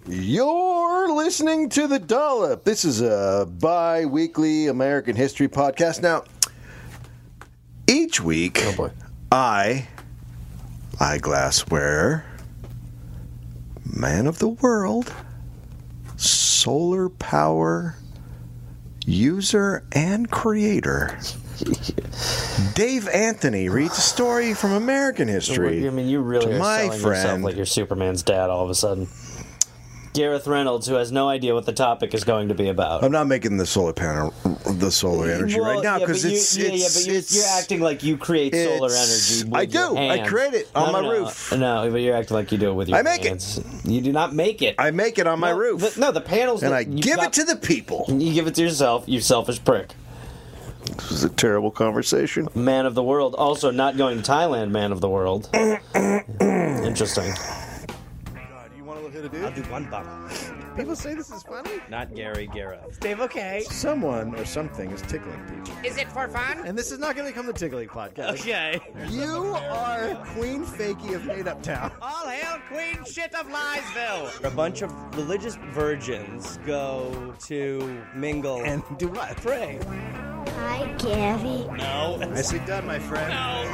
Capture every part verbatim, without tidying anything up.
You're listening to The Dollop. This is a bi-weekly American history podcast. Now, each week, Oh boy. I, eyeglass wearer, man of the world, solar power user and creator, Dave Anthony reads a story from American history. I mean, you really to are my selling yourself friend, like you're Superman's dad all of a sudden. Gareth Reynolds, who has no idea what the topic is going to be about. I'm not making the solar panel, the solar energy Well, right now yeah, because but you- it's, yeah, it's, yeah, but you're, it's, you're acting like you create solar it's- energy. With I do. Your I hands. create it on no, my no, roof. No, but you're acting like you do it with your I make it. hands. You do not make it. I make it on my no, roof. The, no, the panels. and that I you've give got- it to the people. You give it to yourself, you selfish prick. This was a terrible conversation. Man of the world. Also, not going to Thailand, man of the world. Interesting. God, you want to hit a dude? I'll do one bottle. People say this is funny. Not Gary Gareth. Dave, okay. Someone or something is tickling people. Is it for fun? And this is not going to become the Tickling Podcast. Okay. You are Queen Fakey of Made Up Town. All hail Queen Shit of Liesville. A bunch of religious virgins go to mingle And do what? pray. Hi, Gary. No. Nicely done, my friend.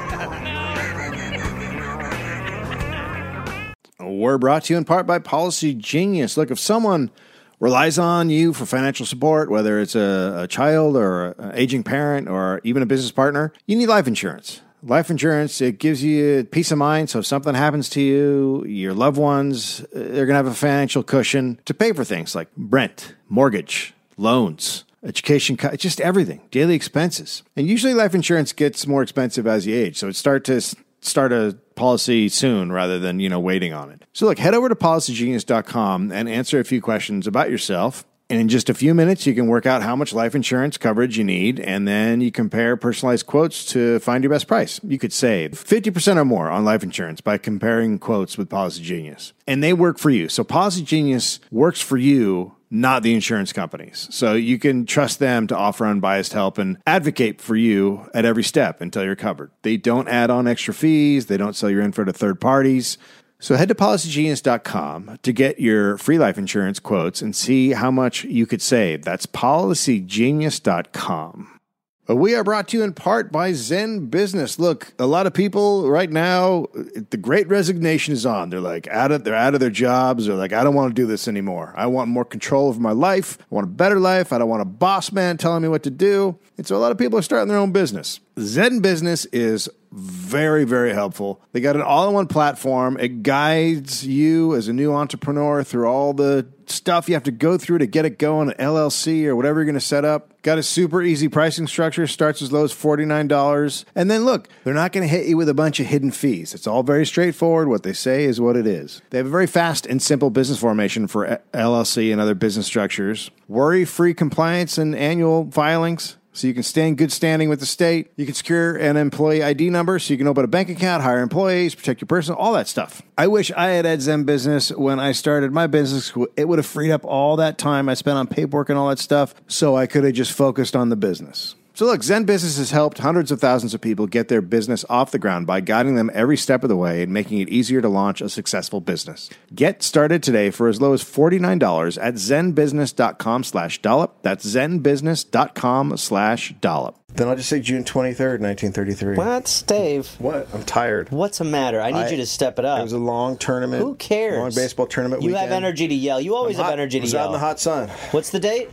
We're brought to you in part by Policy Genius. Look, if someone relies on you for financial support, whether it's a, a child or an aging parent or even a business partner, you need life insurance. Life insurance, it gives you peace of mind. So if something happens to you, your loved ones, they're going to have a financial cushion to pay for things like rent, mortgage, loans, education, just everything, daily expenses. And usually life insurance gets more expensive as you age. So it start to start a policy soon rather than, you know, waiting on it. So look, head over to policy genius dot com and answer a few questions about yourself. And in just a few minutes, you can work out how much life insurance coverage you need, and then you compare personalized quotes to find your best price. You could save fifty percent or more on life insurance by comparing quotes with Policy Genius. And they work for you. So Policy Genius works for you, not the insurance companies. So you can trust them to offer unbiased help and advocate for you at every step until you're covered. They don't add on extra fees. They don't sell your info to third parties. So head to policy genius dot com to get your free life insurance quotes and see how much you could save. That's policy genius dot com. We are brought to you in part by Zen Business. Look, a lot of people right now, the Great Resignation is on. They're like out of they're out of their jobs. They're like, I don't want to do this anymore. I want more control over my life. I want a better life. I don't want a boss man telling me what to do. And so a lot of people are starting their own business. Zen Business is very, very helpful. They got an all-in-one platform. It guides you as a new entrepreneur through all the stuff you have to go through to get it going, an L L C or whatever you're going to set up. Got a super easy pricing structure, starts as low as forty-nine dollars. And then look, they're not going to hit you with a bunch of hidden fees. It's all very straightforward. What they say is what it is. They have a very fast and simple business formation for L L C and other business structures. Worry-free compliance and annual filings, so you can stay in good standing with the state. You can secure an employee I D number so you can open a bank account, hire employees, protect your person, all that stuff. I wish I had had Zen Business when I started my business. It would have freed up all that time I spent on paperwork and all that stuff so I could have just focused on the business. So look, Zen Business has helped hundreds of thousands of people get their business off the ground by guiding them every step of the way and making it easier to launch a successful business. Get started today for as low as forty-nine dollars at zenbusiness.com slash dollop. That's zenbusiness.com slash dollop. Then I'll just say June twenty-third, nineteen thirty-three. What, Dave? What? I'm tired. What's the matter? I need I- you to step it up. It was a long tournament. Who cares? Long baseball tournament You weekend. have energy to yell. You always I'm have hot. energy to was yell. out in the hot sun. What's the date?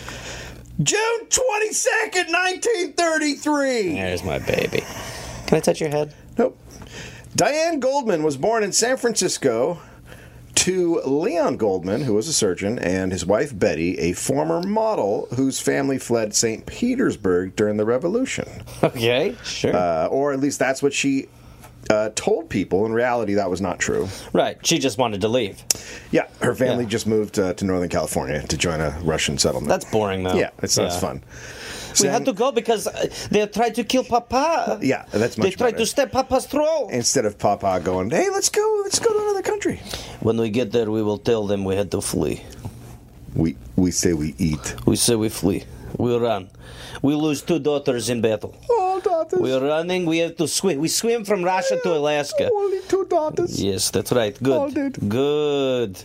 June twenty-second, nineteen thirty-three. There's my baby. Can I touch your head? Nope. Diane Goldman was born in San Francisco to Leon Goldman, who was a surgeon, and his wife Betty, a former model whose family fled Saint Petersburg during the Revolution. Okay, sure. Uh, or at least that's what she uh, told people. In reality, that was not true. Right. She just wanted to leave. Yeah, her family Yeah. just moved uh, to Northern California to join a Russian settlement. That's boring, though. Yeah, it's not fun. We had to go because uh, they tried to kill Papa. Yeah, that's much They tried better. to step Papa's throat. Instead of Papa going, hey, let's go, let's go to another country. When we get there, we will tell them we had to flee. We we say we eat. We say we flee. We run. We lose two daughters in battle. Oh, daughters. We're running. We have to swim. We swim from Russia to Alaska. Only two daughters. Yes, that's right. All Good. dead. Good.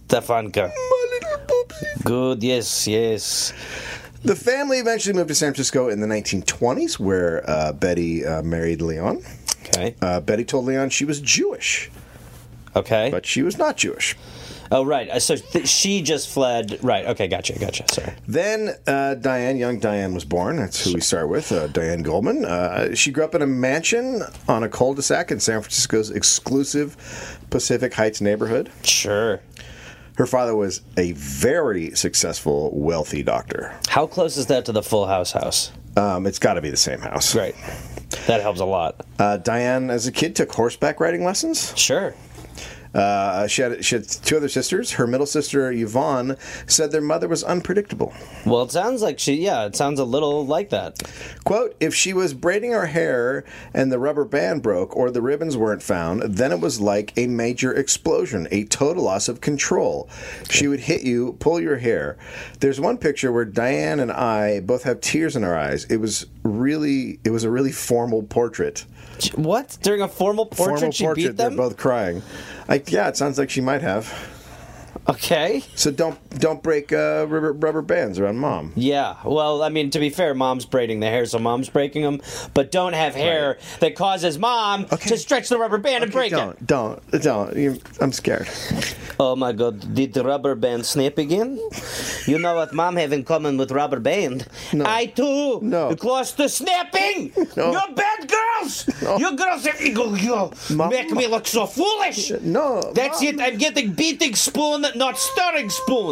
Stefanka. Good, yes, yes. The family eventually moved to San Francisco in the nineteen twenties, where uh, Betty uh, married Leon. Okay. Uh, Betty told Leon she was Jewish, Okay. but she was not Jewish. Oh, right. Uh, So th- she just fled. Right. Okay, gotcha, gotcha. Sorry. Then uh, Diane, young Diane, was born. That's who we start with, uh, Diane Goldman. Uh, she grew up in a mansion on a cul-de-sac in San Francisco's exclusive Pacific Heights neighborhood. Sure. Her father was a very successful, wealthy doctor. How close is that to the Full House house? Um, it's got to be the same house. Great. That helps a lot. Uh, Diane, as a kid, took horseback riding lessons. Sure. Uh, she had she had two other sisters. Her middle sister, Yvonne, said their mother was unpredictable. Well, it sounds like she, yeah, it sounds a little like that. Quote, if she was braiding her hair and the rubber band broke or the ribbons weren't found, then it was like a major explosion, a total loss of control. She would hit you, pull your hair. There's one picture where Diane and I both have tears in our eyes. It was really, it was a really formal portrait. What? During a formal portrait, formal she portrait, beat them? they're both crying. I, yeah, it sounds like she might have. Okay. So don't don't break uh, rubber, rubber bands around mom. Yeah. Well, I mean, to be fair, mom's braiding the hair, so mom's breaking them. But don't have hair that causes mom Okay. to stretch the rubber band and break don't, it. Don't, don't, you, I'm scared. Oh my God! Did the rubber band snap again? You know what mom have in common with rubber band? No. I too. No. Close to snapping. No. You're bad girls. No. You girls have you, you Mom. make me look so foolish. No, That's Mom. it. I'm getting beating spoon, not stirring spoon.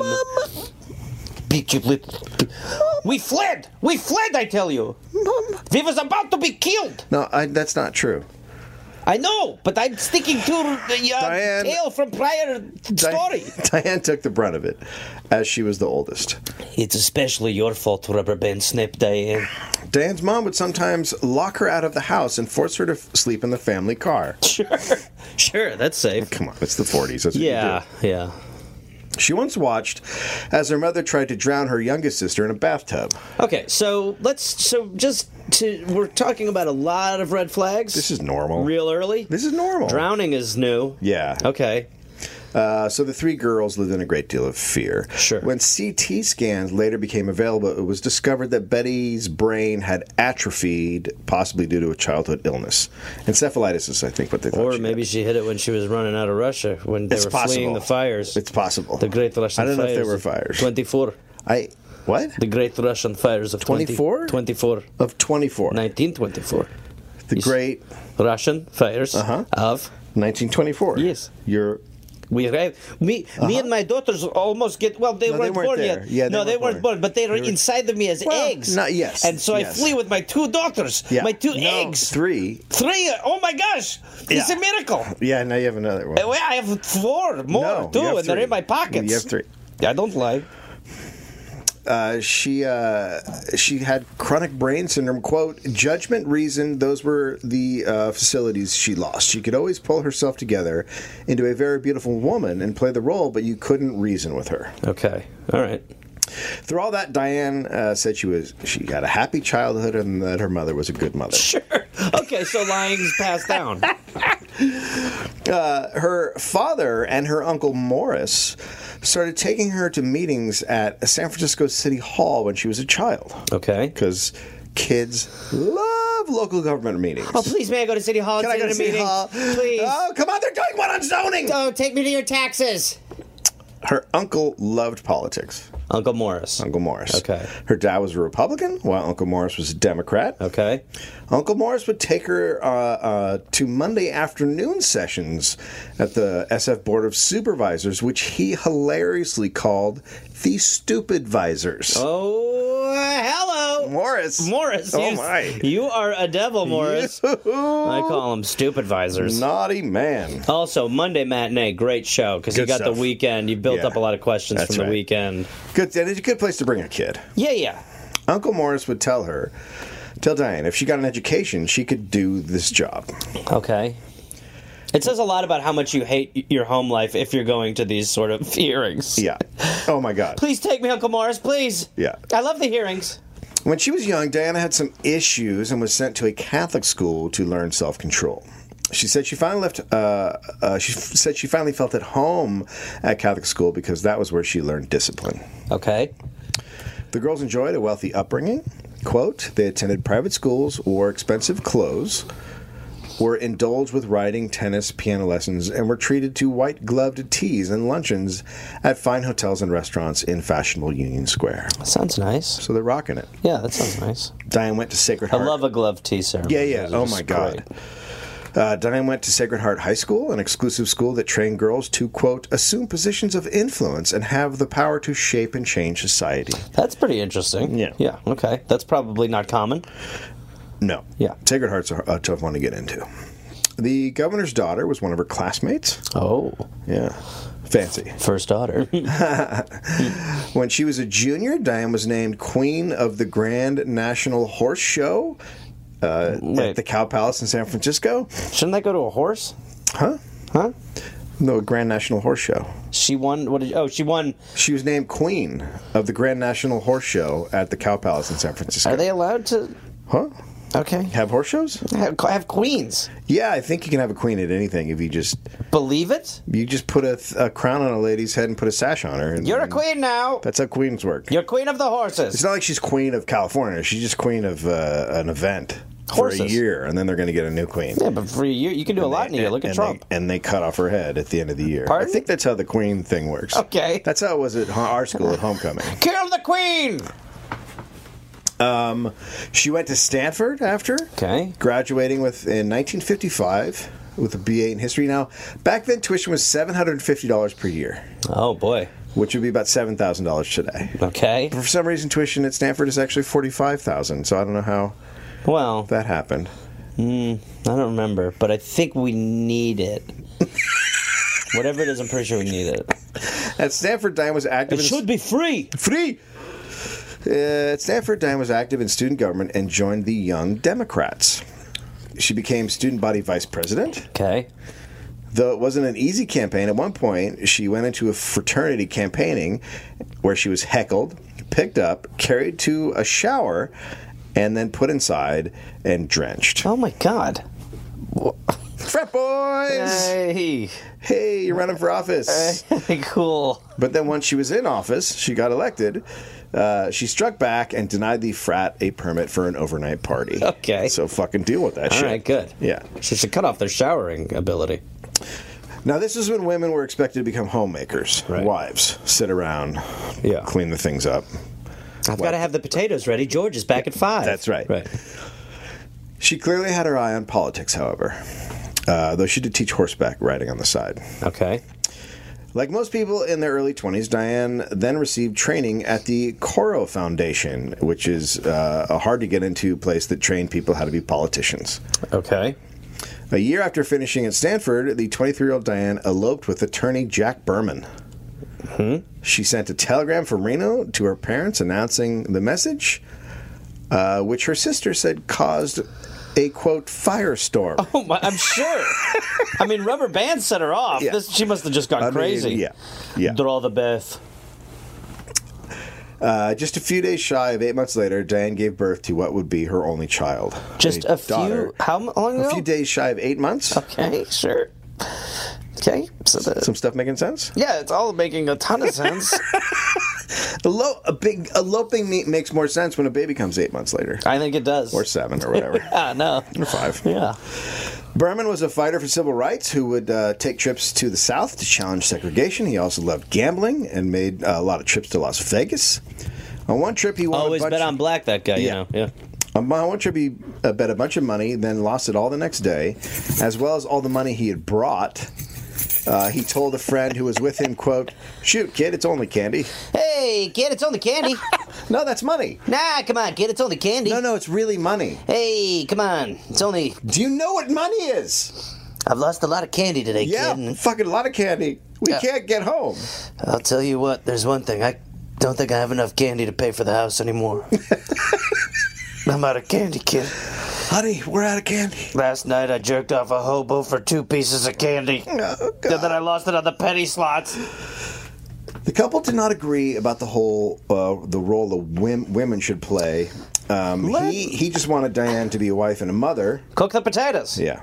Beat you little. We fled. We fled. I tell you. Mom. We was about to be killed. No, I, that's not true. I know, but I'm sticking to the uh, Diane- tale from prior story. Di- Diane took the brunt of it, as she was the oldest. It's especially your fault, rubber band snip, Diane. Diane's mom would sometimes lock her out of the house and force her to f- sleep in the family car. Sure, sure, that's safe. Come on, it's the forties. That's what Yeah, you yeah. do. She once watched as her mother tried to drown her youngest sister in a bathtub. Okay, so let's so just to we're talking about a lot of red flags. This is normal. real early. This is normal. Drowning is new. Yeah. Okay. Uh, so the three girls lived in a great deal of fear. Sure. When C T scans later became available, it was discovered that Betty's brain had atrophied, possibly due to a childhood illness. Encephalitis is, I think, what they thought. Or she maybe had. she hit it when she was running out of Russia when they It's were possible. fleeing the fires. It's possible. The Great Russian I don't know Fires. if there were fires. twenty-four. I what? The Great Russian Fires of twenty-four? twenty-four. Of twenty-four. nineteen twenty-four. The great Russian Fires Uh-huh. of. nineteen twenty-four. Yes. You're We arrived. Me, me and my daughters almost get. Well, they Uh-huh. No, they weren't, weren't born there. yet. Yeah, they no, they weren't weren't born. born, but they were They were- inside of me as Well, eggs. not- yes, And so yes. I flee with my two daughters. yeah. My two no, eggs. Three. Three. Oh my gosh! It's Yeah. a miracle. Yeah, now you have another one. Well, I have four more No, too, you have and they're three. in my pockets. You have three. I don't lie. Uh, she uh, she had chronic brain syndrome. Quote, judgment, reason, those were the uh, facilities she lost. She could always pull herself together into a very beautiful woman and play the role, but you couldn't reason with her. Okay. All right. Through all that, Diane uh, said she was she had a happy childhood and that her mother was a good mother. Sure. Okay, so lying's passed down. Uh, her father and her uncle Morris started taking her to meetings at San Francisco City Hall when she was a child. Okay. Because kids love local government meetings. Oh, please, may I go to City Hall? Can I and go to sit in a City meeting? Hall? Please. Oh, come on, they're doing one on zoning. Oh, take me to your taxes. Her uncle loved politics. Uncle Morris. Uncle Morris. Okay. Her dad was a Republican, while Uncle Morris was a Democrat. Okay. Uncle Morris would take her uh, uh, to Monday afternoon sessions at the S F Board of Supervisors, which he hilariously called the Stupid Visors. Oh, hello. Morris. Morris. Oh, you, my. You are a devil, Morris. I call them stupid visors. Naughty man. Also, Monday Matinee, great show, because you Good got stuff. the weekend. You built Yeah. up a lot of questions That's from the right. weekend. Good, and it's a good place to bring a kid. Yeah, yeah. Uncle Morris would tell her, tell Diane, if she got an education, she could do this job. Okay. It says a lot about how much you hate your home life if you're going to these sort of hearings. Yeah. Oh, my God. Please take me, Uncle Morris, please. Yeah. I love the hearings. When she was young, Diana had some issues and was sent to a Catholic school to learn self-control. She said she finally left. Uh, uh, she f- said she finally felt at home at Catholic school because that was where she learned discipline. Okay. The girls enjoyed a wealthy upbringing. Quote, they attended private schools, wore expensive clothes, were indulged with riding, tennis, piano lessons, and were treated to white-gloved teas and luncheons at fine hotels and restaurants in fashionable Union Square. Sounds nice. So they're rocking it. Yeah, that sounds nice. Diane went to Sacred I Heart. love a glove tea ceremony. Yeah, yeah. Those are Oh, just my God. great. Uh, Diane went to Sacred Heart High School, an exclusive school that trained girls to, quote, assume positions of influence and have the power to shape and change society. That's pretty interesting. Yeah. Yeah, okay. That's probably not common. No. Yeah. Sacred Heart's a, a tough one to get into. The governor's daughter was one of her classmates. Oh. Yeah. Fancy. First daughter. When she was a junior, Diane was named Queen of the Grand National Horse Show uh, Wait. at the Cow Palace in San Francisco. Shouldn't that go to a horse? Huh? Huh? No, Grand National Horse Show. She won. What did? Oh, she won. She was named Queen of the Grand National Horse Show at the Cow Palace in San Francisco. Are they allowed to? Huh? Okay. Have horse shows? Have, have queens. Yeah, I think you can have a queen at anything if you just Believe it? you just put a, a crown on a lady's head and put a sash on her. And, You're a and queen now. That's how queens work. You're queen of the horses. It's not like she's queen of California. She's just queen of uh, an event for a Horses. year, and then they're going to get a new queen. Yeah, but for a year, you can do a lot in a year. Look at and Trump. They, and they cut off her head at the end of the year. Pardon? I think that's how the queen thing works. Okay. That's how it was at ho- our school at homecoming. Kill the queen. Um, she went to Stanford after. Okay. Graduating with in nineteen fifty-five with a B A in history. Now, back then tuition was seven hundred fifty dollars per year, Oh boy. which would be about seven thousand dollars today. Okay. For some reason, tuition at Stanford is actually forty-five thousand dollars, so I don't know how Well, that happened. I don't remember, but I think we need it. Whatever it is, I'm pretty sure we need it. At Stanford, Diane was active It in should be free. free. Uh, at Stanford, Diane was active in student government and joined the Young Democrats. She became student body vice president. Okay. Though it wasn't an easy campaign, at one point she went into a fraternity campaigning where she was heckled, picked up, carried to a shower, and then put inside and drenched. Oh my God. Frat boys! Hey. Hey, you're running for office. Hey, cool. But then once she was in office, she got elected. Uh, she struck back and denied the frat a permit for an overnight party. Okay. So fucking deal with that All shit. right, good. Yeah. She should cut off their showering ability. Now, this is when women were expected to become homemakers, Right. wives, sit around, Yeah. clean the things up. I've got to have the potatoes ready. George is back at five. That's right. Right. She clearly had her eye on politics, however, uh, though she did teach horseback riding on the side. Okay. Like most people in their early twenties, Diane then received training at the Coro Foundation, which is uh, a hard-to-get-into place that trained people how to be politicians. Okay. A year after finishing at Stanford, the twenty-three-year-old Diane eloped with attorney Jack Berman. Hmm? She sent a telegram from Reno to her parents announcing the message, uh, which her sister said caused a, quote, firestorm. Oh my! I'm sure. I mean, rubber bands set her off. Yeah. This, she must have just gone I mean, crazy. yeah, yeah. Draw the Beth. Uh, just a few days shy of eight months later, Diane gave birth to what would be her only child. Just a, daughter. few. How m- long ago? A few days shy of eight months. Okay, sure. Okay, so the, Some stuff making sense? yeah, it's all making a ton of sense. Elo- a big eloping me- makes more sense when a baby comes eight months later. I think it does. Or seven, or whatever. Ah, no. Or five. Yeah. Berman was a fighter for civil rights who would uh, take trips to the South to challenge segregation. He also loved gambling and made uh, a lot of trips to Las Vegas. On one trip, he won Always a bunch bet on black, that guy, you Yeah. know. Yeah. On one trip, he uh, bet a bunch of money, then lost it all the next day, as well as all the money he had brought. Uh, he told a friend who was with him, quote, "Shoot, kid, it's only candy." Hey, kid, it's only candy. No, that's money. Nah, come on, kid, it's only candy. No, no, it's really money. Hey, come on. It's only... Do you know what money is? I've lost a lot of candy today, Yeah, kid. fucking a lot of candy. We Yeah. can't get home. I'll tell you what, there's one thing. I don't think I have enough candy to pay for the house anymore. I'm out of candy, kid. Honey, we're out of candy. Last night I jerked off a hobo for two pieces of candy. Oh, And God. then I lost it on the penny slots. The couple did not agree about the whole uh, the role the wim- women should play. Um, Let- he he just wanted Diane to be a wife and a mother. Cook the potatoes. Yeah,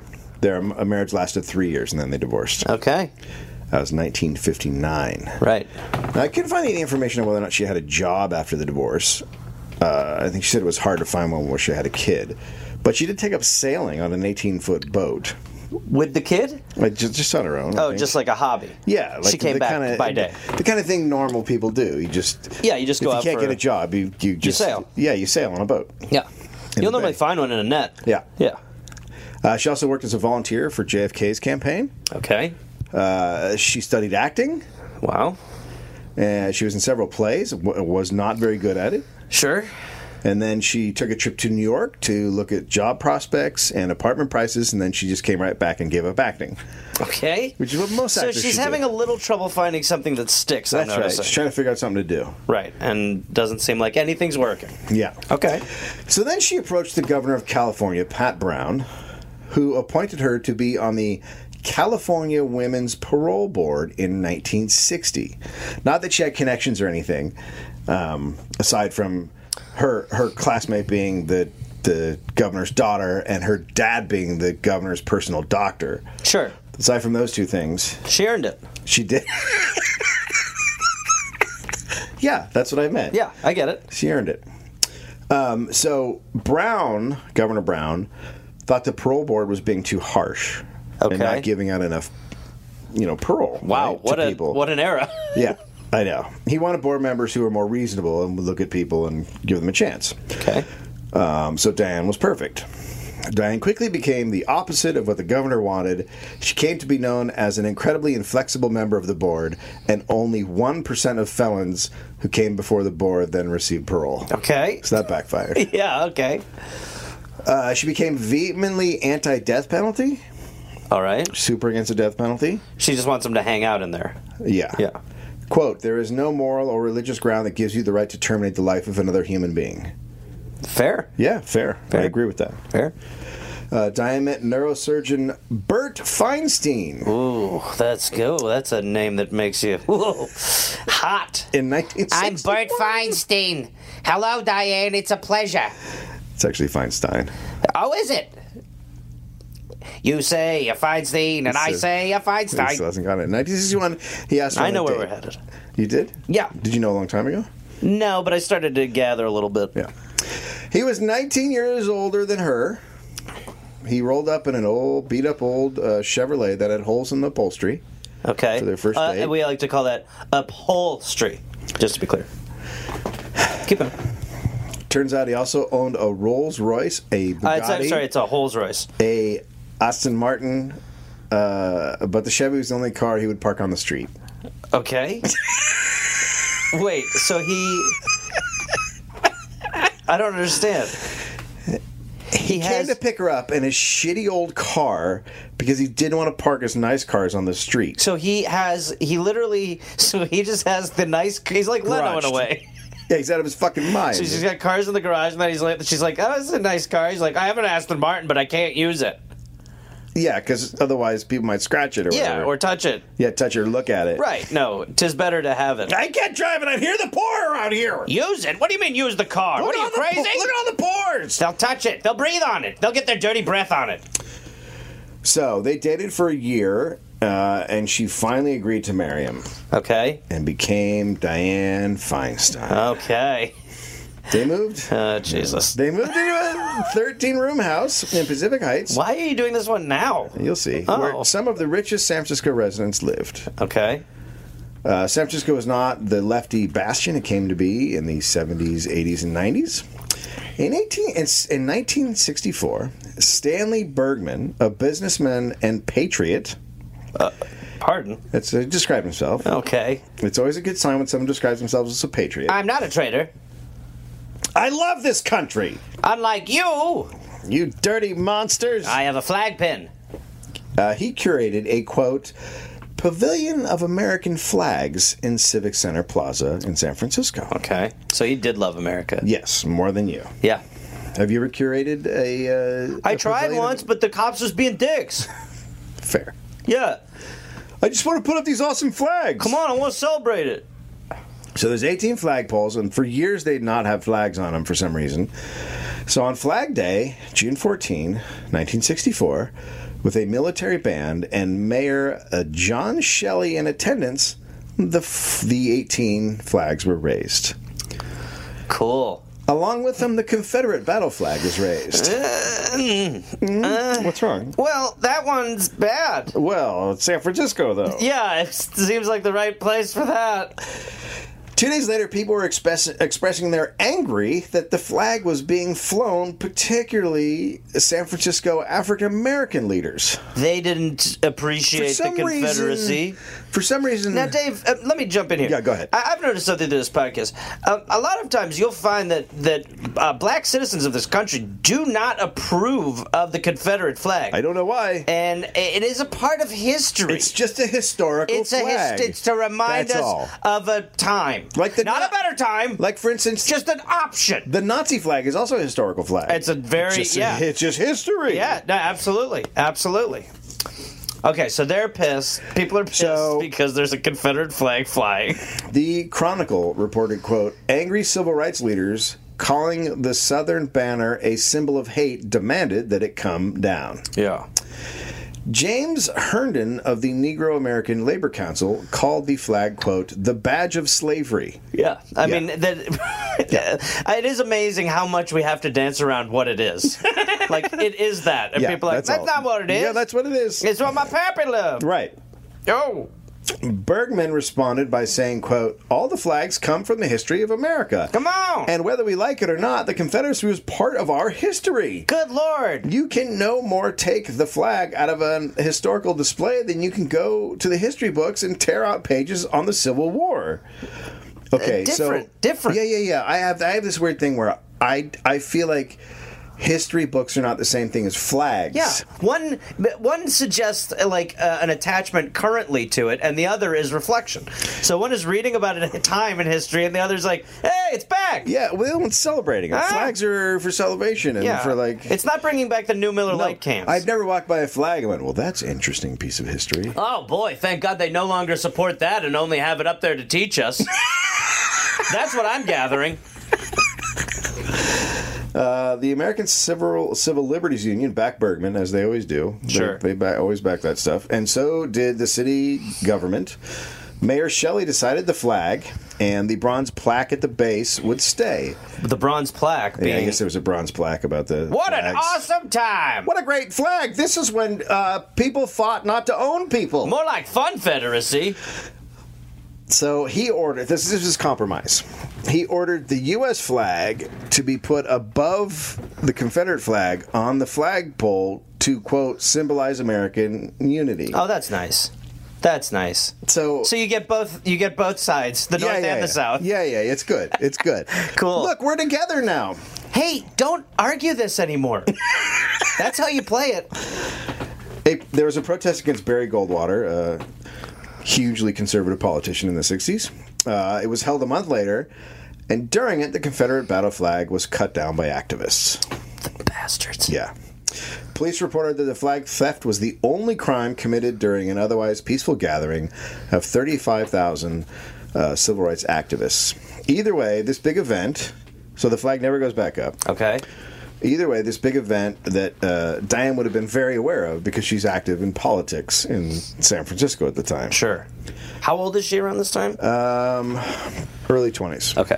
Their uh, marriage lasted three years, and then they divorced. Okay. That was nineteen fifty-nine. Right. Now, I couldn't find any information on whether or not she had a job after the divorce. Uh, I think she said it was hard to find one where she had a kid. But she did take up sailing on an eighteen-foot boat. With the kid? Like, just, just on her own. I Oh, think. just like a hobby. Yeah. Like she came the back kinda, by day. The kind of thing normal people do. You just... Yeah, you just if go you out can't for- get a job, you, you just... sail. Yeah, you sail on a boat. Yeah. In You'll the normally bay. find one in a net. Yeah. Yeah. Uh, she also worked as a volunteer for J F K's campaign. Okay. Uh, she studied acting. Wow. And she was in several plays. W- was not very good at it. Sure. And then she took a trip to New York to look at job prospects and apartment prices, and then she just came right back and gave up acting, Okay. which is what most So actors she's should having do. a little trouble finding something that sticks. I'm That's right. noticing. She's trying to figure out something to do. Right, and doesn't seem like anything's working. Yeah. Okay. So then she approached the governor of California, Pat Brown, who appointed her to be on the California Women's Parole Board in nineteen sixty. Not that she had connections or anything, um, aside from her her classmate being the the governor's daughter and her dad being the governor's personal doctor. Sure. Aside from those two things, She earned it. she did. Yeah, that's what I meant. Yeah, I get it. She earned it. Um, so Brown, Governor Brown, thought the parole board was being too harsh Okay. and not giving out enough, you know, parole. Wow, right, what to a people. what an era. Yeah, I know. He wanted board members who were more reasonable and would look at people and give them a chance. Okay. Um, so Diane was perfect. Diane quickly became the opposite of what the governor wanted. She came to be known as an incredibly inflexible member of the board, and only one percent of felons who came before the board then received parole. Okay. So that backfired. Yeah, okay. Uh, she became vehemently anti-death penalty, All right. super against the death penalty. She just wants him to hang out in there. Yeah. Yeah. Quote, there is no moral or religious ground that gives you the right to terminate the life of another human being. Fair. Yeah, fair. Fair. I agree with that. Fair. Uh, Diane met neurosurgeon Bert Feinstein Ooh, that's good. That's a name that makes you ooh, hot. in nineteen sixty. I'm Bert Feinstein. Hello, Diane. It's a pleasure. It's actually Feinstein. Oh, is it? You say a Feinstein, and I It's a- say a He still Feinstein. hasn't got it. In nineteen sixty-one, he asked her I on know a where date. we're headed. You did? Yeah. Did you know a long time ago? No, but I started to gather a little bit. Yeah. He was nineteen years older than her. He rolled up in an old, beat-up old uh, Chevrolet that had holes in the upholstery. Okay. For their first uh, date. and we like to call that upholstery, just to be clear. Keep it. Turns out he also owned a Rolls Royce, a Uh, it's, Bugatti, sorry, it's a Rolls Royce. a Aston Martin, uh, but the Chevy was the only car he would park on the street. Okay. Wait, so he... I don't understand. He He has... came to pick her up in his shitty old car because he didn't want to park his nice cars on the street. So he has... He literally... So he just has the nice... He's like Leno in a Garaged. way. Yeah, he's out of his fucking mind. So he's got cars in the garage, and then he's like, she's like, oh, this is a nice car. He's like, I have an Aston Martin, but I can't use it. Yeah, because otherwise people might scratch it or Yeah, whatever. or touch it. Yeah, touch it or look at it. Right, no, 'tis better to have it. I can't drive it. I hear the pour around here. Use it? What do you mean use the car? Look What are you, at all the crazy? po- look at all the pores. They'll touch it. They'll breathe on it. They'll get their dirty breath on it. So they dated for a year, uh, and she finally agreed to marry him Okay. and became Diane Feinstein. Okay. They moved. Uh, Jesus. They moved into a thirteen-room house in Pacific Heights. Why are you doing this one now? You'll see. Oh. Where some of the richest San Francisco residents lived. Okay. Uh, San Francisco was not the lefty bastion it came to be in the seventies, eighties, and nineties. In, eighteen, in, in nineteen sixty-four, Stanley Bergman, a businessman and patriot, Pardon? that's, uh, described himself. Okay. It's always a good sign when someone describes themselves as a patriot. I'm not a traitor. I love this country, Unlike you, you dirty monsters. I have a flag pin. Uh, he curated a, quote, pavilion of American flags in Civic Center Plaza in San Francisco. Okay. So you did love America. Yes, more than you. Yeah. Have you ever curated a? Uh, I a tried pavilion of- once, but the cops was being dicks. Fair. Yeah. I just want to put up these awesome flags. Come on, I want to celebrate it. So there's eighteen flagpoles, and for years they'd not have flags on them for some reason. So on Flag Day, June fourteenth, nineteen sixty-four, with a military band and Mayor uh, John Shelley in attendance, the f- the eighteen flags were raised. Cool. Along with them, the Confederate battle flag was raised. Uh, What's wrong? Well, that one's bad. Well, it's San Francisco, though. Yeah, it seems like the right place for that. Two days later, people were express- expressing their angry that the flag was being flown, particularly San Francisco African-American leaders. They didn't appreciate the Confederacy. Reason, for some reason... Now, Dave, uh, let me jump in here. Yeah, go ahead. I- I've noticed something to this podcast. Um, a lot of times you'll find that, that uh, black citizens of this country do not approve of the Confederate flag. I don't know why. And it is a part of history. It's just a historical It's a flag. hist- It's to remind That's us all. of a time. Like the Not Na- a better time. Like, for instance... Just an option. The Nazi flag is also a historical flag. It's a very... It's just, yeah. it's just history. Yeah, no, absolutely. Absolutely. Okay, so they're pissed. People are pissed So- because there's a Confederate flag flying. The Chronicle reported, quote, angry civil rights leaders calling the Southern banner a symbol of hate demanded that it come down. Yeah. James Herndon of the Negro American Labor Council called the flag, quote, the badge of slavery. Yeah. I Yeah. mean, that, it is amazing how much we have to dance around what it is. Like, it is that. And Yeah, people are like, that's that's all. not what it is. Yeah, that's what it is. It's what my pappy loved. Right. Oh. Bergman responded by saying, quote, all the flags come from the history of America. Come on. And whether we like it or not, the Confederacy was part of our history. Good Lord. You can no more take the flag out of a historical display than you can go to the history books and tear out pages on the Civil War. Okay, Uh, different, so different. Yeah, yeah, yeah. I have I have this weird thing where I I feel like history books are not the same thing as flags. Yeah, one one suggests uh, like uh, an attachment currently to it, and the other is reflection. So one is reading about a time in history, and the other's like, "Hey, it's back." Yeah, well, it's celebrating it. Ah. Flags are for celebration and Yeah, for like. it's not bringing back the new Miller No, Lite cans. I've never walked by a flag and went, "Well, that's an interesting piece of history." Oh boy, thank God they no longer support that and only have it up there to teach us. That's what I'm gathering. Uh, the American Civil Civil Liberties Union backed Bergman, as they always do. Sure. They, they back, always back that stuff. And so did the city government. Mayor Shelley decided the flag and the bronze plaque at the base would stay. The bronze plaque being... Yeah, I guess there was a bronze plaque about the What flags. an awesome time! What a great flag! This is when uh, people fought not to own people. More like Fun Federacy. So he ordered, this, this is compromise. He ordered the U S flag to be put above the Confederate flag on the flagpole to, quote, symbolize American unity. Oh, that's nice. That's nice. So, So you get both. You get both sides, the yeah, north yeah, and yeah. the south. Yeah, yeah, it's good. It's good. Cool. Look, we're together now. Hey, don't argue this anymore. That's how you play it. Hey, there was a protest against Barry Goldwater, a hugely conservative politician in the sixties. Uh, it was held a month later, and during it, the Confederate battle flag was cut down by activists. Bastards. Yeah. Police reported that the flag theft was the only crime committed during an otherwise peaceful gathering of thirty-five thousand uh, civil rights activists. Either way, this big event, so the flag never goes back up. Okay. Either way, this big event that uh, Diane would have been very aware of because she's active in politics in San Francisco at the time. Sure. How old is she around this time? Um, early twenties. Okay.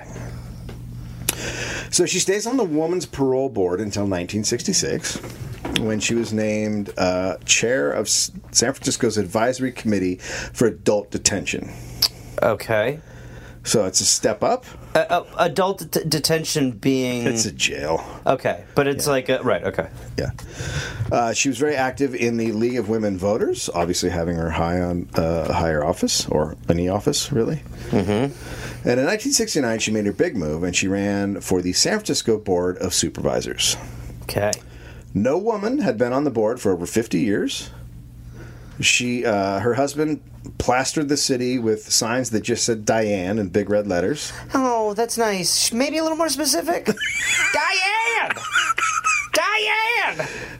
So she stays on the Woman's Parole Board until nineteen sixty-six, when she was named uh, chair of S- San Francisco's Advisory Committee for Adult Detention. Okay. So it's a step up. Uh, uh, adult d- detention being... It's a jail. Okay, but it's like... A, right, okay. Yeah. Uh, she was very active in the League of Women Voters, obviously having her high on uh, a higher office, or any office, really. Mm-hmm. And in nineteen sixty-nine, she made her big move, and she ran for the San Francisco Board of Supervisors. Okay. No woman had been on the board for over fifty years. She, uh, her husband plastered the city with signs that just said Diane in big red letters. Oh, that's nice. Maybe a little more specific. Diane! Diane!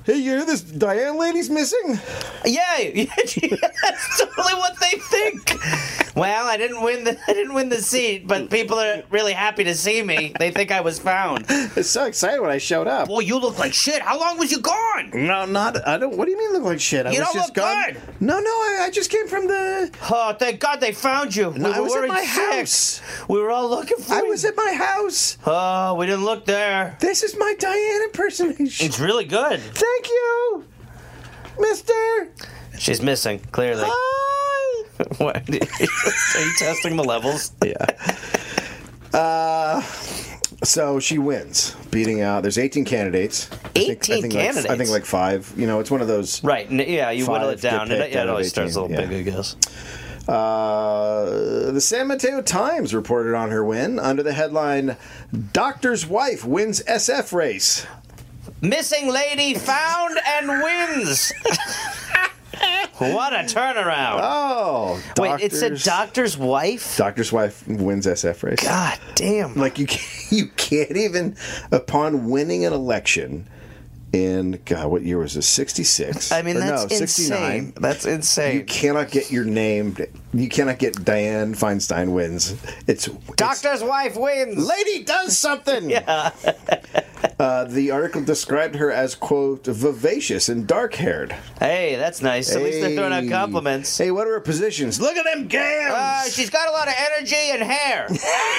Hey, you hear this Diane lady's missing? Yeah, that's totally what they think. Well, I didn't win the I didn't win the seat, but people are really happy to see me. They think I was found. It's so excited when I showed up. Boy, you look like shit. How long was you gone? No, not. I don't. What do you mean look like shit? I You was don't just look gone. good. No, no. I, I just came from the. Oh, thank God they found you. No, we I were was at worried my sick. house. We were all looking for I you. was at my house. Oh, we didn't look there. This is my Diane impersonation. It's really good. Thank you, Mister. She's missing, clearly. Hi. What? Are you testing the levels? Yeah. Uh, so she wins, beating out. There's eighteen candidates. I think- I eighteen think like- candidates? I think like five. You know, it's one of those. Right, n- yeah, you whittle Five it down. get It, picked yeah, out it of always starts a eighteen, little yeah. big, I guess. Uh, the San Mateo Times reported on her win under the headline, Doctor's Wife Wins S F Race. Missing lady found and wins. What a turnaround. Oh, Wait, it said doctor's- doctor's wife? Doctor's Wife Wins S F Race. God damn. Like, you can't, you can't even, upon winning an election in, God, what year was this? sixty-six? I mean, Or that's no, sixty-nine. insane. That's insane. You cannot get your name. You cannot get Diane Feinstein wins. It's Doctor's wife wins. it's, lady does something. Yeah. uh, the article described her as quote vivacious and dark-haired. Hey, that's nice. At least they're throwing out compliments. Hey, what are her positions? Look at them gams. Uh, she's got a lot of energy and hair.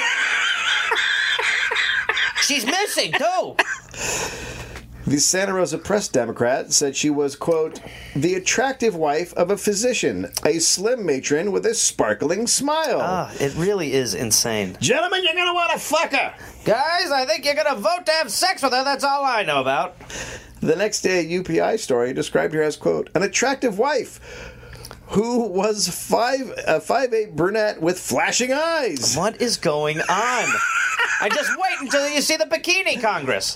She's missing, too. The Santa Rosa Press Democrat said she was, quote, the attractive wife of a physician, a slim matron with a sparkling smile. Ah, it really is insane. Gentlemen, you're going to want to fuck her. Guys, I think you're going to vote to have sex with her. That's all I know about. The next day, a U P I story described her as, quote, an attractive wife who was five a five eight brunette with flashing eyes. What is going on? I just wait until you see the Bikini Congress.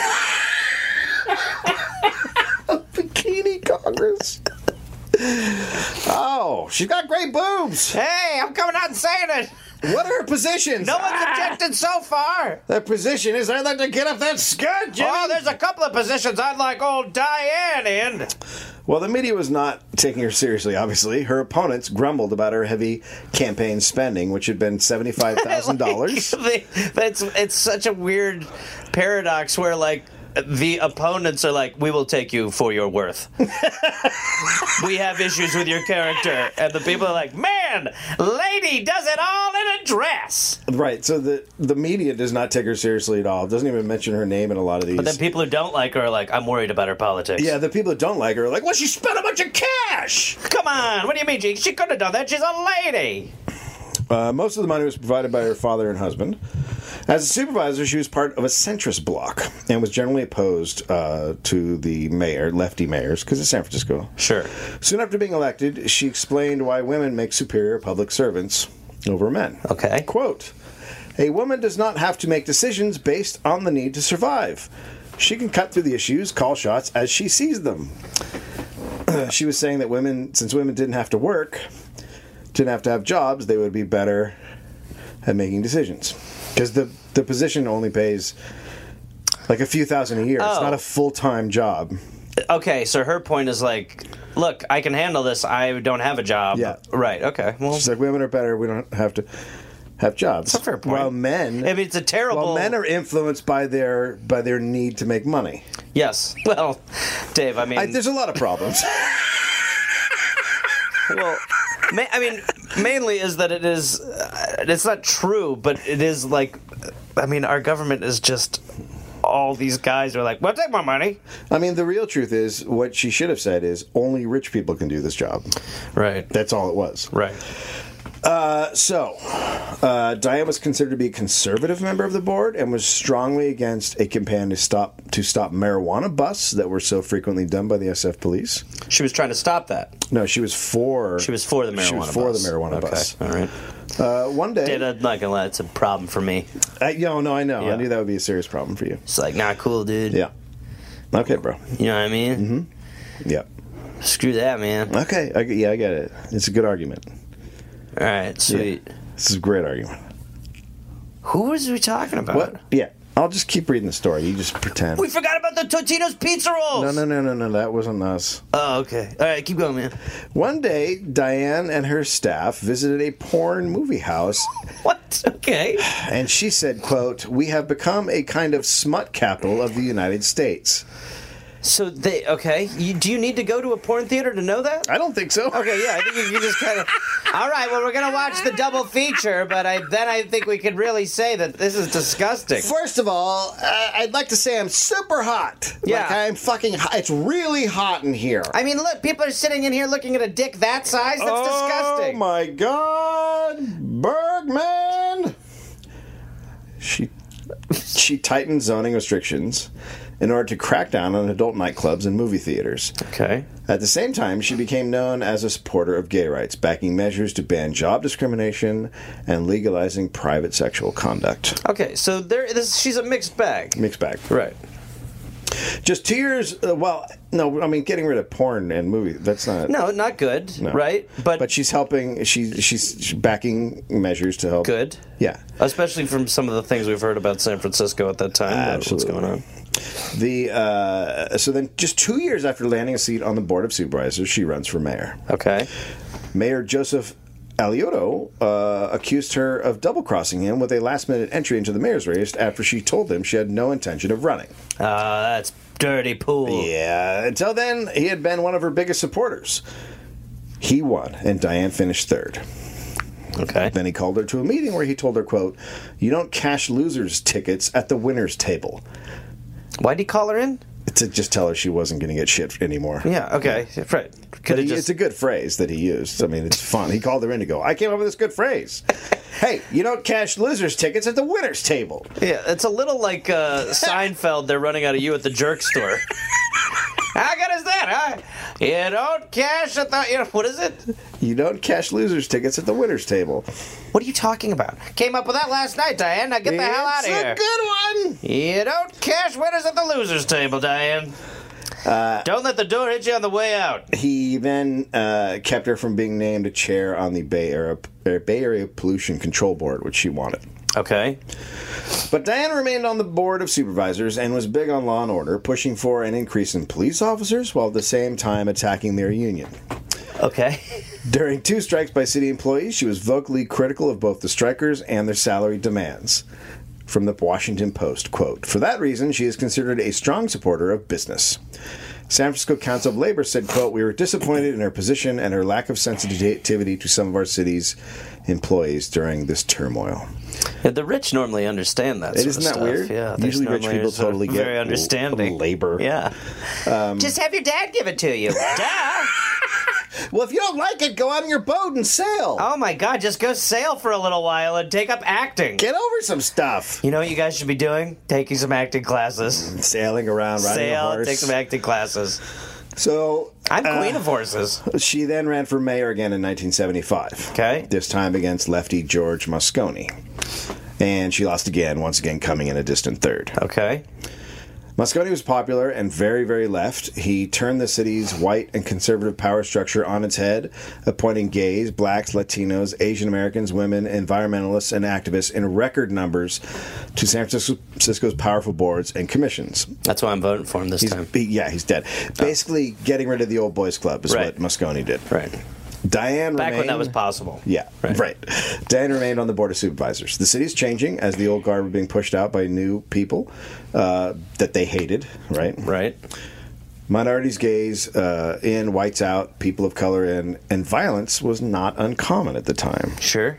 Bikini Congress. Oh, she's got great boobs. Hey, I'm coming out and saying it. What are her positions? No one's objected so far. Their position is I'd like to get up that skirt, Jimmy. Oh, there's a couple of positions I'd like old Diane in. Well, the media was not taking her seriously, obviously. Her opponents grumbled about her heavy campaign spending, which had been seventy-five thousand dollars. Like, it's, it's such a weird paradox where, like, the opponents are like, we will take you for your worth. We have issues with your character. And the people are like, man, lady does it all in a dress. Right, so the, the media does not take her seriously at all. It doesn't even mention her name in a lot of these. But then people who don't like her are like, I'm worried about her politics. Yeah, the people that don't like her are like, well, she spent a bunch of cash! Come on, what do you mean? She, she could have done that. She's a lady. Uh, most of the money was provided by her father and husband. As a supervisor, she was part of a centrist bloc and was generally opposed uh, to the mayor, lefty mayors, because it's San Francisco. Sure. Soon after being elected, she explained why women make superior public servants over men. Okay. Quote, a woman does not have to make decisions based on the need to survive. She can cut through the issues, call shots as she sees them. She was saying that women, since women didn't have to work, didn't have to have jobs, they would be better at making decisions. Because the, the position only pays like a few thousand a year. Oh. It's not a full-time job. Okay, so her point is like, look, I can handle this. I don't have a job. Yeah. Right, okay. Well, She's like, women are better. We don't have to have jobs. That's a fair point. While men... I mean, it's a terrible... While men are influenced by their by their need to make money. Yes. Well, Dave, I mean... I, there's a lot of problems. well, ma- I mean, mainly is that it is... Uh, it's not true, but it is like... I mean, our government is just... All these guys are like, well, take my money. I mean, the real truth is, what she should have said is, only rich people can do this job. Right. That's all it was. Right. Uh, so, uh, Diane was considered to be a conservative member of the board and was strongly against a campaign to stop to stop marijuana busts that were so frequently done by the S F police. She was trying to stop that. No, she was for. She was for the marijuana She was for bus. the marijuana Okay. bus. All right. Uh, one day, Dave, I'm not gonna lie, it's a problem for me. I, you know, no, I know. Yeah. I knew that would be a serious problem for you. It's like, not cool, dude. Yeah. Okay, bro. You know what I mean? Mm-hmm. Yeah. Screw that, man. Okay. I, yeah, I get it. It's a good argument. All right, sweet. Yeah. This is a great argument. Who was we talking about? What? Yeah. I'll just keep reading the story. You just pretend. We forgot about the Totino's pizza rolls. No, no, no, no, no. That wasn't us. Oh, okay. All right, keep going, man. One day, Diane and her staff visited a porn movie house, What? Okay. and she said, quote, "We have become a kind of smut capital of the United States." So they okay. You, do you need to go to a porn theater to know that? I don't think so. Okay, yeah, I think you can just kind of. All right, well, we're gonna watch the double feature, but I then I think we could really say that this is disgusting. First of all, uh, I'd like to say I'm super hot. Yeah. Like, I'm fucking hot. It's really hot in here. I mean, look, people are sitting in here looking at a dick that size. That's disgusting. Oh, my God. Bergman. She, she tightened zoning restrictions in order to crack down on adult nightclubs and movie theaters. Okay. At the same time, she became known as a supporter of gay rights, backing measures to ban job discrimination and legalizing private sexual conduct. Okay, so there, this, she's a mixed bag. Mixed bag. Right. Just two years, uh, well, no, I mean, getting rid of porn and movie, that's not... No, not good. No. Right, but But she's helping, she, she's backing measures to help... good. Yeah. Especially from some of the things we've heard about San Francisco at that time. about What's Absolutely. going on? The uh, so then, just two years after landing a seat on the Board of Supervisors, she runs for mayor. Okay. Mayor Joseph Alioto uh, accused her of double-crossing him with a last-minute entry into the mayor's race after she told him she had no intention of running. Uh, that's dirty pool. Yeah, until then, he had been one of her biggest supporters. He won, and Diane finished third. Okay. Then he called her to a meeting where he told her, quote, "You don't cash losers' tickets at the winner's table." Why'd he call her in? To just tell her she wasn't going to get shit anymore. Yeah, okay. Right. But Could he, have it's just. a good phrase that he used. I mean, it's fun. He called her in to go, "I came up with this good phrase. Hey, you don't cash losers' tickets at the winner's table." Yeah, it's a little like uh, Seinfeld. They're running out of you at the jerk store. How good is that, huh? You don't cash at the. You know, what is it? You don't cash losers' tickets at the winner's table. What are you talking about? Came up with that last night, Diane. Now get the hell out of It's here. a good one. You don't cash winners at the losers' table, Diane. Uh, Don't let the door hit you on the way out. He then uh, kept her from being named a chair on the Bay Area, Bay Area Pollution Control Board, which she wanted. Okay. But Diane remained on the Board of Supervisors and was big on law and order, pushing for an increase in police officers while at the same time attacking their union. Okay. During two strikes by city employees, she was vocally critical of both the strikers and their salary demands. From the Washington Post, quote, "For that reason, she is considered a strong supporter of business." San Francisco Council of Labor said, quote, "We were disappointed in her position and her lack of sensitivity to some of our city's employees during this turmoil." Yeah, the rich normally understand that. It sort isn't of that stuff. weird? Yeah, they Usually rich normally people are sort of totally get very understanding. labor. Yeah. Just have your dad give it to you. Duh. Well, if you don't like it, go out on your boat and sail. Oh my God! Just go sail for a little while and take up acting. Get over some stuff. You know what you guys should be doing? Taking some acting classes. Sailing around, riding a Sail, horse. take some acting classes. So I'm uh, queen of horses. She then ran for mayor again in nineteen seventy-five. Okay. This time against lefty George Moscone. And she lost again, once again coming in a distant third. Okay. Moscone was popular and very, very left. He turned the city's white and conservative power structure on its head, appointing gays, blacks, Latinos, Asian Americans, women, environmentalists, and activists in record numbers to San Francisco's powerful boards and commissions. That's why I'm voting for him this He's, time. he- yeah, he's dead. Basically, getting rid of the old boys club is Right. what Moscone did. Right. Diane Back remained, when that was possible. Yeah, Right. right. Diane remained on the Board of Supervisors. The city's changing as the old guard were being pushed out by new people uh, that they hated, right? Right. Minorities, gays uh, in, whites out, people of color in, and violence was not uncommon at the time. Sure.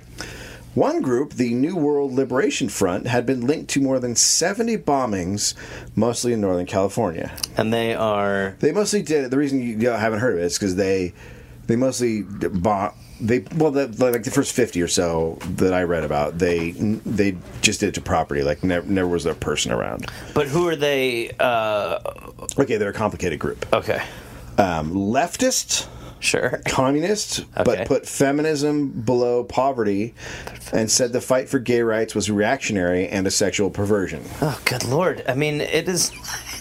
One group, the New World Liberation Front, had been linked to more than seventy bombings, mostly in Northern California. And they are. They mostly did. The reason you haven't heard of it is because they they mostly bomb. They well, the, like the first fifty or so that I read about, they they just did it to property. Like never, never was there a person around. But who are they? Uh, Okay, they're a complicated group. okay. Um, leftist, Sure. communist, Okay. but put feminism below poverty, and said the fight for gay rights was reactionary and a sexual perversion. Oh, good Lord. I mean, it is.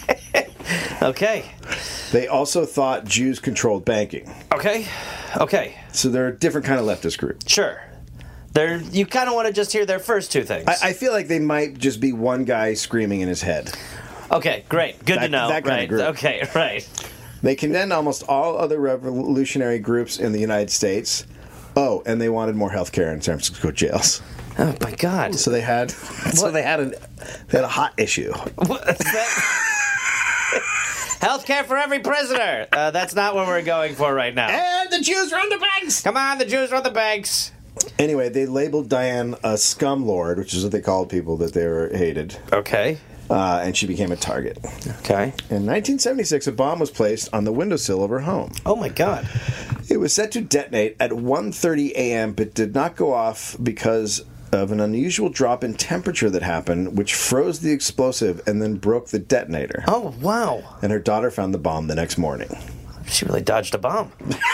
Okay. They also thought Jews controlled banking. Okay. Okay. So they're a different kind of leftist group. Sure. They're you kind of want to just hear their first two things. I, I feel like they might just be one guy screaming in his head. Okay, great. Good That- to know. that kind of right. group. Okay, right. They condemned almost all other revolutionary groups in the United States. Oh, and they wanted more health care in San Francisco jails. Oh my God. So they had so they had, an, they had a hot issue. What is that? Healthcare for every prisoner. Uh, that's not what we're going for right now. And the Jews run the banks! Come on, the Jews run the banks. Anyway, they labeled Diane a scum lord, which is what they called people that they were hated. Okay. Uh, and she became a target. Okay. In nineteen seventy-six, a bomb was placed on the windowsill of her home. Oh my God. It was set to detonate at one thirty a.m., but did not go off because of an unusual drop in temperature that happened, which froze the explosive and then broke the detonator. Oh wow. And her daughter found the bomb the next morning. She really dodged a bomb.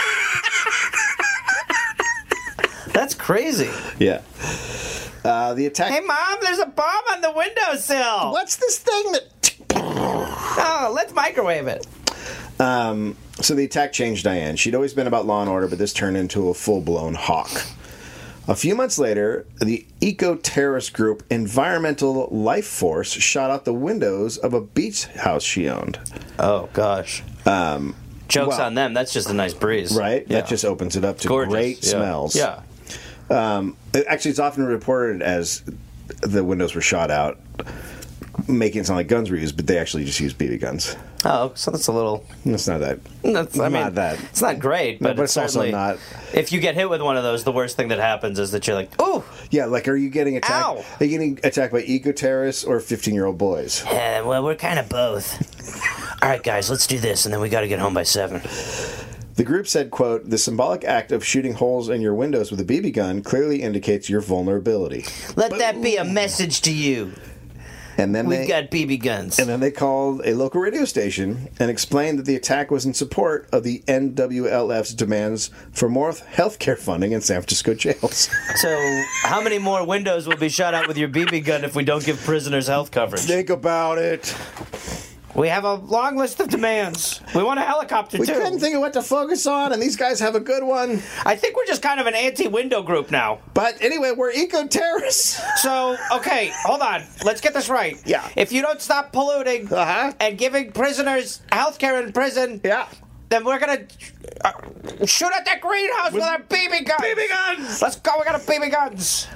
That's crazy. Yeah. Uh, the attack... Hey Mom, there's a bomb on the windowsill. What's this thing that... Oh, let's microwave it. Um, so the attack changed Diane. She'd always been about law and order, but this turned into a full-blown hawk. A few months later, the eco-terrorist group Environmental Life Force shot out the windows of a beach house she owned. Oh gosh. Um, Joke's well, on them. That's just a nice breeze. Right? Yeah. That just opens it up to Gorgeous. great Yeah. smells. Yeah. Um, it, actually, it's often reported as the windows were shot out, making it sound like guns were used, but they actually just used B B guns. Oh, so that's a little. It's not that. That's, I Not mean, that. It's not great, No, but, but it's, it's also certainly not- If you get hit with one of those, the worst thing that happens is that you're like, ooh. Yeah, like, are you getting attacked? Ow. Are you getting attacked by eco-terrorists or fifteen-year-old boys? Uh, well, we're kind of both. All right, guys, let's do this, and then we got to get home by seven. The group said, quote, "The symbolic act of shooting holes in your windows with a B B gun clearly indicates your vulnerability." Let that be a message to you. And then We've they got B B guns. and then they called a local radio station and explained that the attack was in support of the N W L F's demands for more health care funding in San Francisco jails. So, how many more windows will be shot out with your B B gun if we don't give prisoners health coverage? Think about it. We have a long list of demands. We want a helicopter, We too. couldn't think of what to focus on, and these guys have a good one. I think we're just kind of an anti-window group now. But anyway, we're eco-terrorists. So, okay, hold on. Let's get this right. Yeah. If you don't stop polluting Uh-huh. and giving prisoners health care in prison, Yeah. then we're going to uh, shoot at that greenhouse with, our B B guns. B B guns! Let's go. We got our B B guns.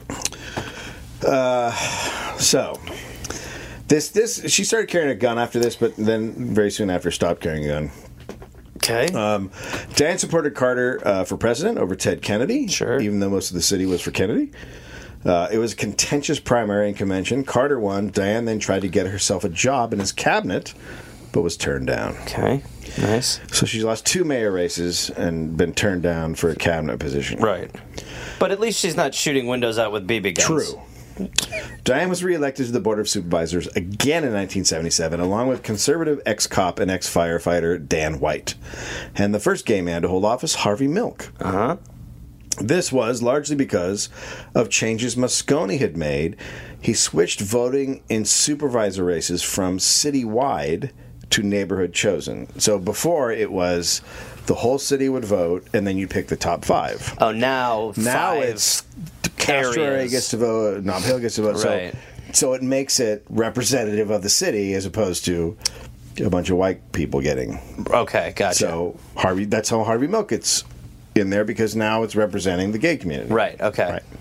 So, this this she started carrying a gun after this, but then very soon after stopped carrying a gun. Okay. Um, Diane supported Carter uh, for president over Ted Kennedy. Sure. Even though most of the city was for Kennedy. Uh, it was a contentious primary and convention. Carter won. Diane then tried to get herself a job in his cabinet, but was turned down. okay. Nice. So she's lost two mayor races and been turned down for a cabinet position. Right. But at least she's not shooting windows out with B B guns. True. Diane was reelected to the Board of Supervisors again in nineteen seventy-seven, along with conservative ex-cop and ex-firefighter Dan White, and the first gay man to hold office, Harvey Milk. Uh-huh. This was largely because of changes Moscone had made. He switched voting in supervisor races from citywide to neighborhood chosen. So before it was the whole city would vote, and then you pick the top five. Oh, now Now five it's Castro areas. gets to vote, Nob Hill gets to vote. Right. So, so it makes it representative of the city as opposed to a bunch of white people getting. Okay, gotcha. So Harvey, that's how Harvey Milk gets in there because now it's representing the gay community. Right, okay. Right.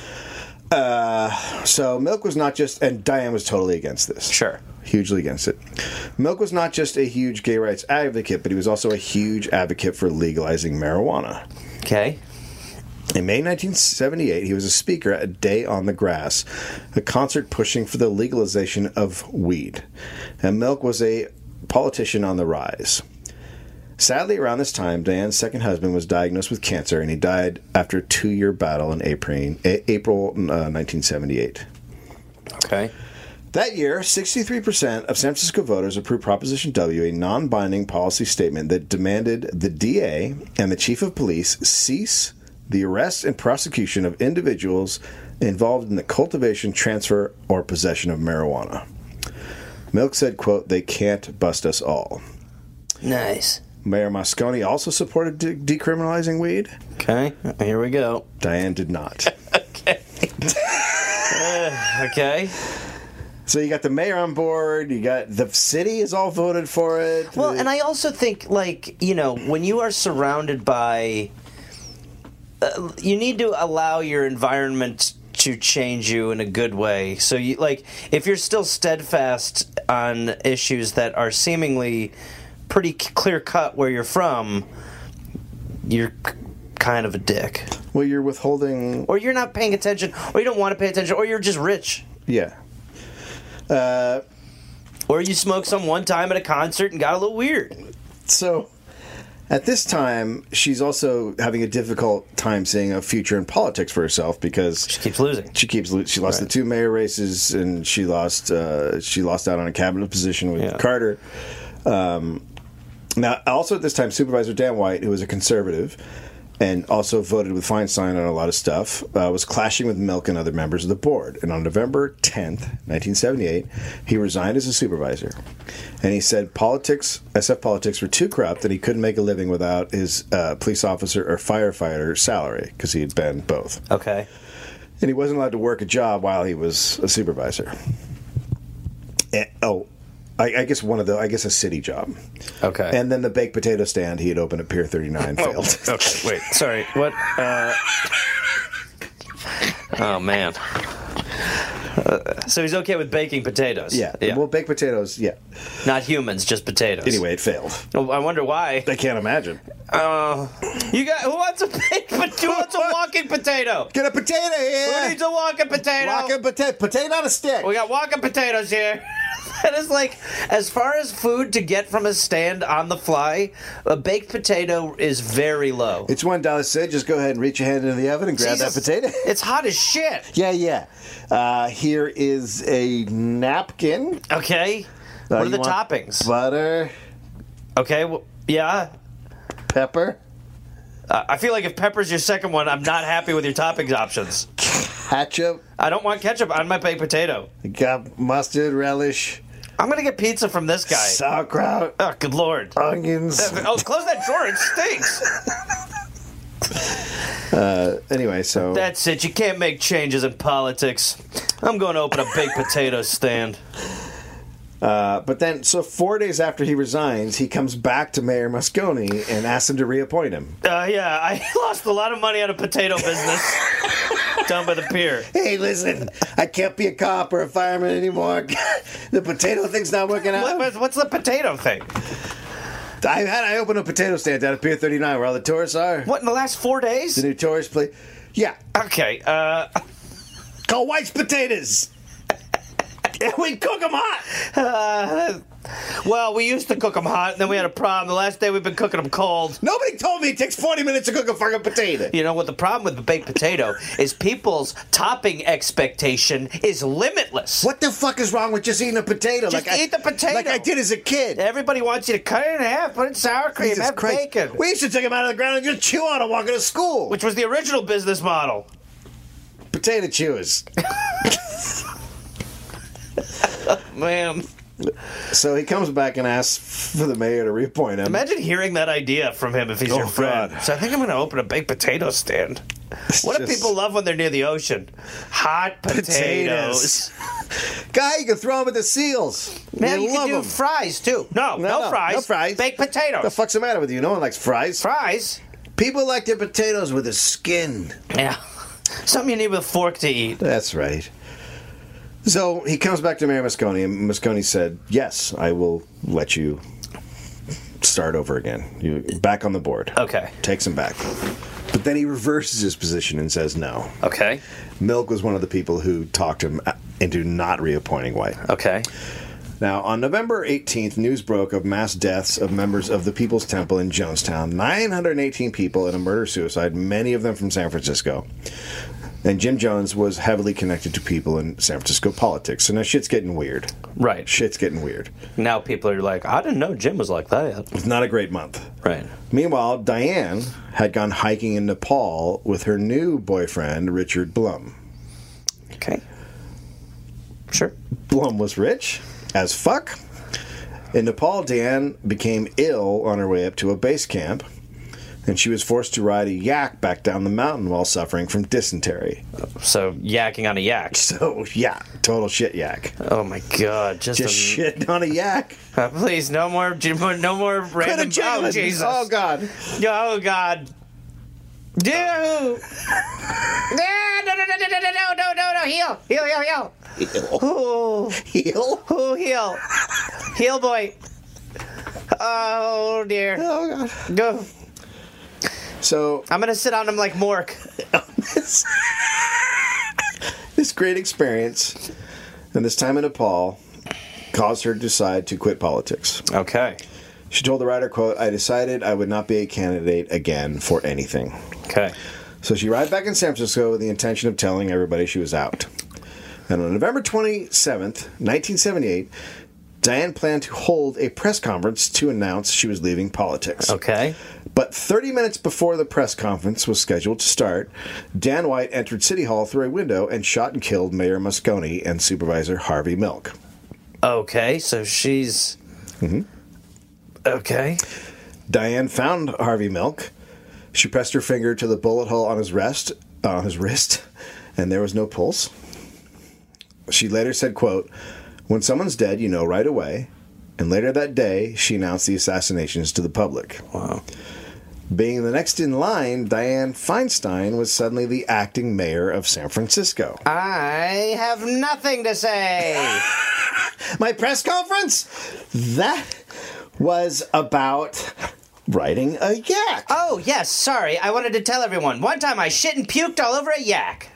Uh, so Milk was not just, and Diane was totally against this. Sure. Hugely against it. Milk was not just a huge gay rights advocate, but he was also a huge advocate for legalizing marijuana. Okay. In May nineteen seventy-eight, he was a speaker at a Day on the Grass, a concert pushing for the legalization of weed. And Milk was a politician on the rise. Sadly, around this time, Diane's second husband was diagnosed with cancer, and he died after a two-year battle in April, April uh, nineteen seventy-eight. Okay. That year, sixty-three percent of San Francisco voters approved Proposition W, a non-binding policy statement that demanded the D A and the chief of police cease the arrest and prosecution of individuals involved in the cultivation, transfer, or possession of marijuana. Milk said, quote, "They can't bust us all." Nice. Mayor Moscone also supported de- decriminalizing weed. Okay, here we go. Diane did not. Okay. uh, okay. So you got the mayor on board. You got the city is all voted for it. Well, and I also think, like, you know, when you are surrounded by, uh, you need to allow your environment to change you in a good way. So, you like, if you're still steadfast on issues that are seemingly pretty clear cut where you're from, you're kind of a dick. Well, you're withholding, or you're not paying attention, or you don't want to pay attention, or you're just rich. Yeah. Uh, or you smoked some one time at a concert and got a little weird. So, at this time, she's also having a difficult time seeing a future in politics for herself because she keeps losing. She keeps lo- she lost right. the two mayor races and she lost uh, she lost out on a cabinet position with yeah. Carter. Um, now, also at this time, Supervisor Dan White, who was a conservative and also voted with Feinstein on a lot of stuff, uh, was clashing with Milk and other members of the board. And on November tenth, nineteen seventy-eight, he resigned as a supervisor. And he said politics, S F politics, were too corrupt that he couldn't make a living without his uh, police officer or firefighter salary, because he had been both. Okay. And he wasn't allowed to work a job while he was a supervisor. And, oh, I, I guess one of the, I guess a city job. Okay. And then the baked potato stand he had opened at Pier thirty-nine failed. Oh, okay, wait, sorry, what? Uh, oh, man. Uh, so he's okay with baking potatoes? Yeah. yeah. Well, baked potatoes, yeah. Not humans, just potatoes. Anyway, it failed. Well, I wonder why. I can't imagine. Uh, you got, who wants a baked potato? Who wants a walking potato? Get a potato here! Who needs a walking potato? Walking potato, potato on a stick. We got walking potatoes here. That is like, as far as food to get from a stand on the fly, a baked potato is very low. It's one dollar. Say, just go ahead and reach your hand into the oven and grab Jesus, that potato. It's hot as shit. Yeah, yeah. Uh, here is a napkin. Okay. Uh, What are you the want toppings? Butter, Okay, well, yeah. pepper, Uh, I feel like if pepper's your second one, I'm not happy with your toppings options. ketchup. I don't want ketchup on my baked potato. You got mustard, relish, I'm going to get pizza from this guy. sauerkraut, Oh, good lord. onions. Oh, close that drawer. It stinks. Uh, anyway, so That's it. You can't make changes in politics. I'm going to open a baked potato stand. Uh, but then, so four days after he resigns, he comes back to Mayor Moscone and asks him to reappoint him. Uh, yeah, I lost a lot of money on a potato business down by the pier. Hey, listen, I can't be a cop or a fireman anymore. The potato thing's not working out. What, what's- what's the potato thing? I had I opened a potato stand down at Pier thirty-nine where all the tourists are. What, in the last four days? The new tourist place. Yeah, Okay, uh... called White's Potatoes. And we cook them hot. Uh, well, we used to cook them hot, and then we had a problem. The last day we've been cooking them cold. Nobody told me it takes forty minutes to cook a fucking potato. You know what the problem with the baked potato is? People's topping expectation is limitless. What the fuck is wrong with just eating a potato? Just like eat I, the potato. Like I did as a kid. Everybody wants you to cut it in half, put it in sour cream, Jesus have Christ. bacon. We used to take them out of the ground and just chew on them walking to school. Which was the original business model. Potato chewers. Man. So he comes back and asks for the mayor to reappoint him. Imagine hearing that idea from him if he's Oh, your friend. God. So I think I'm going to open a baked potato stand. What do just- people love when they're near the ocean? Hot potatoes. Guy, you can throw them at the seals. Man, They you can love do 'em. fries, too. No, no, no, fries. no fries. Baked potatoes. What the fuck's the matter with you? No one likes fries. Fries? People like their potatoes with a skin. Yeah. Something you need with a fork to eat. That's right. So he comes back to Mayor Moscone, and Moscone said, yes, I will let you start over again. You back on the board. Okay. Takes him back. But then he reverses his position and says no. Okay. Milk was one of the people who talked him into not reappointing White. Okay. Now, on November eighteenth, news broke of mass deaths of members of the People's Temple in Jonestown. nine hundred eighteen people in a murder-suicide, many of them from San Francisco. And Jim Jones was heavily connected to people in San Francisco politics. So now shit's getting weird. Right. Shit's getting weird. Now people are like, I didn't know Jim was like that. It's not a great month. Right. Meanwhile, Diane had gone hiking in Nepal with her new boyfriend, Richard Blum. Okay. Sure. Blum was rich as fuck. In Nepal, Diane became ill on her way up to a base camp. and she was forced to ride a yak back down the mountain while suffering from dysentery. So yakking on a yak. So, yeah, total shit yak. Oh my god! Just, Just a, shit on a yak. Uh, please, no more, no more random. Oh Jesus! Oh, God. Oh God! No! No! No! No! No! No! No! No! No! No! Heal! Heal! Heal! Heal! Oh, Heal? oh, heal! Heal, boy! Oh dear! Oh, God. Go! So, I'm gonna sit on him like Mork. this, this great experience and this time in Nepal caused her to decide to quit politics. Okay. She told the writer, quote, "I decided I would not be a candidate again for anything." Okay. So she arrived back in San Francisco with the intention of telling everybody she was out. And on November twenty-seventh, nineteen seventy-eight, Diane planned to hold a press conference to announce she was leaving politics. Okay. But thirty minutes before the press conference was scheduled to start, Dan White entered City Hall through a window and shot and killed Mayor Moscone and Supervisor Harvey Milk. Okay, so she's... Mm-hmm. Okay. Diane found Harvey Milk. She pressed her finger to the bullet hole on his wrist, on his wrist, and there was no pulse. She later said, quote, "When someone's dead, you know right away." And later that day, she announced the assassinations to the public. Wow. Being the next in line, Dianne Feinstein was suddenly the acting mayor of San Francisco. I have nothing to say. My press conference? That was about riding a yak. Oh, yes, sorry. I wanted to tell everyone. One time I shit and puked all over a yak.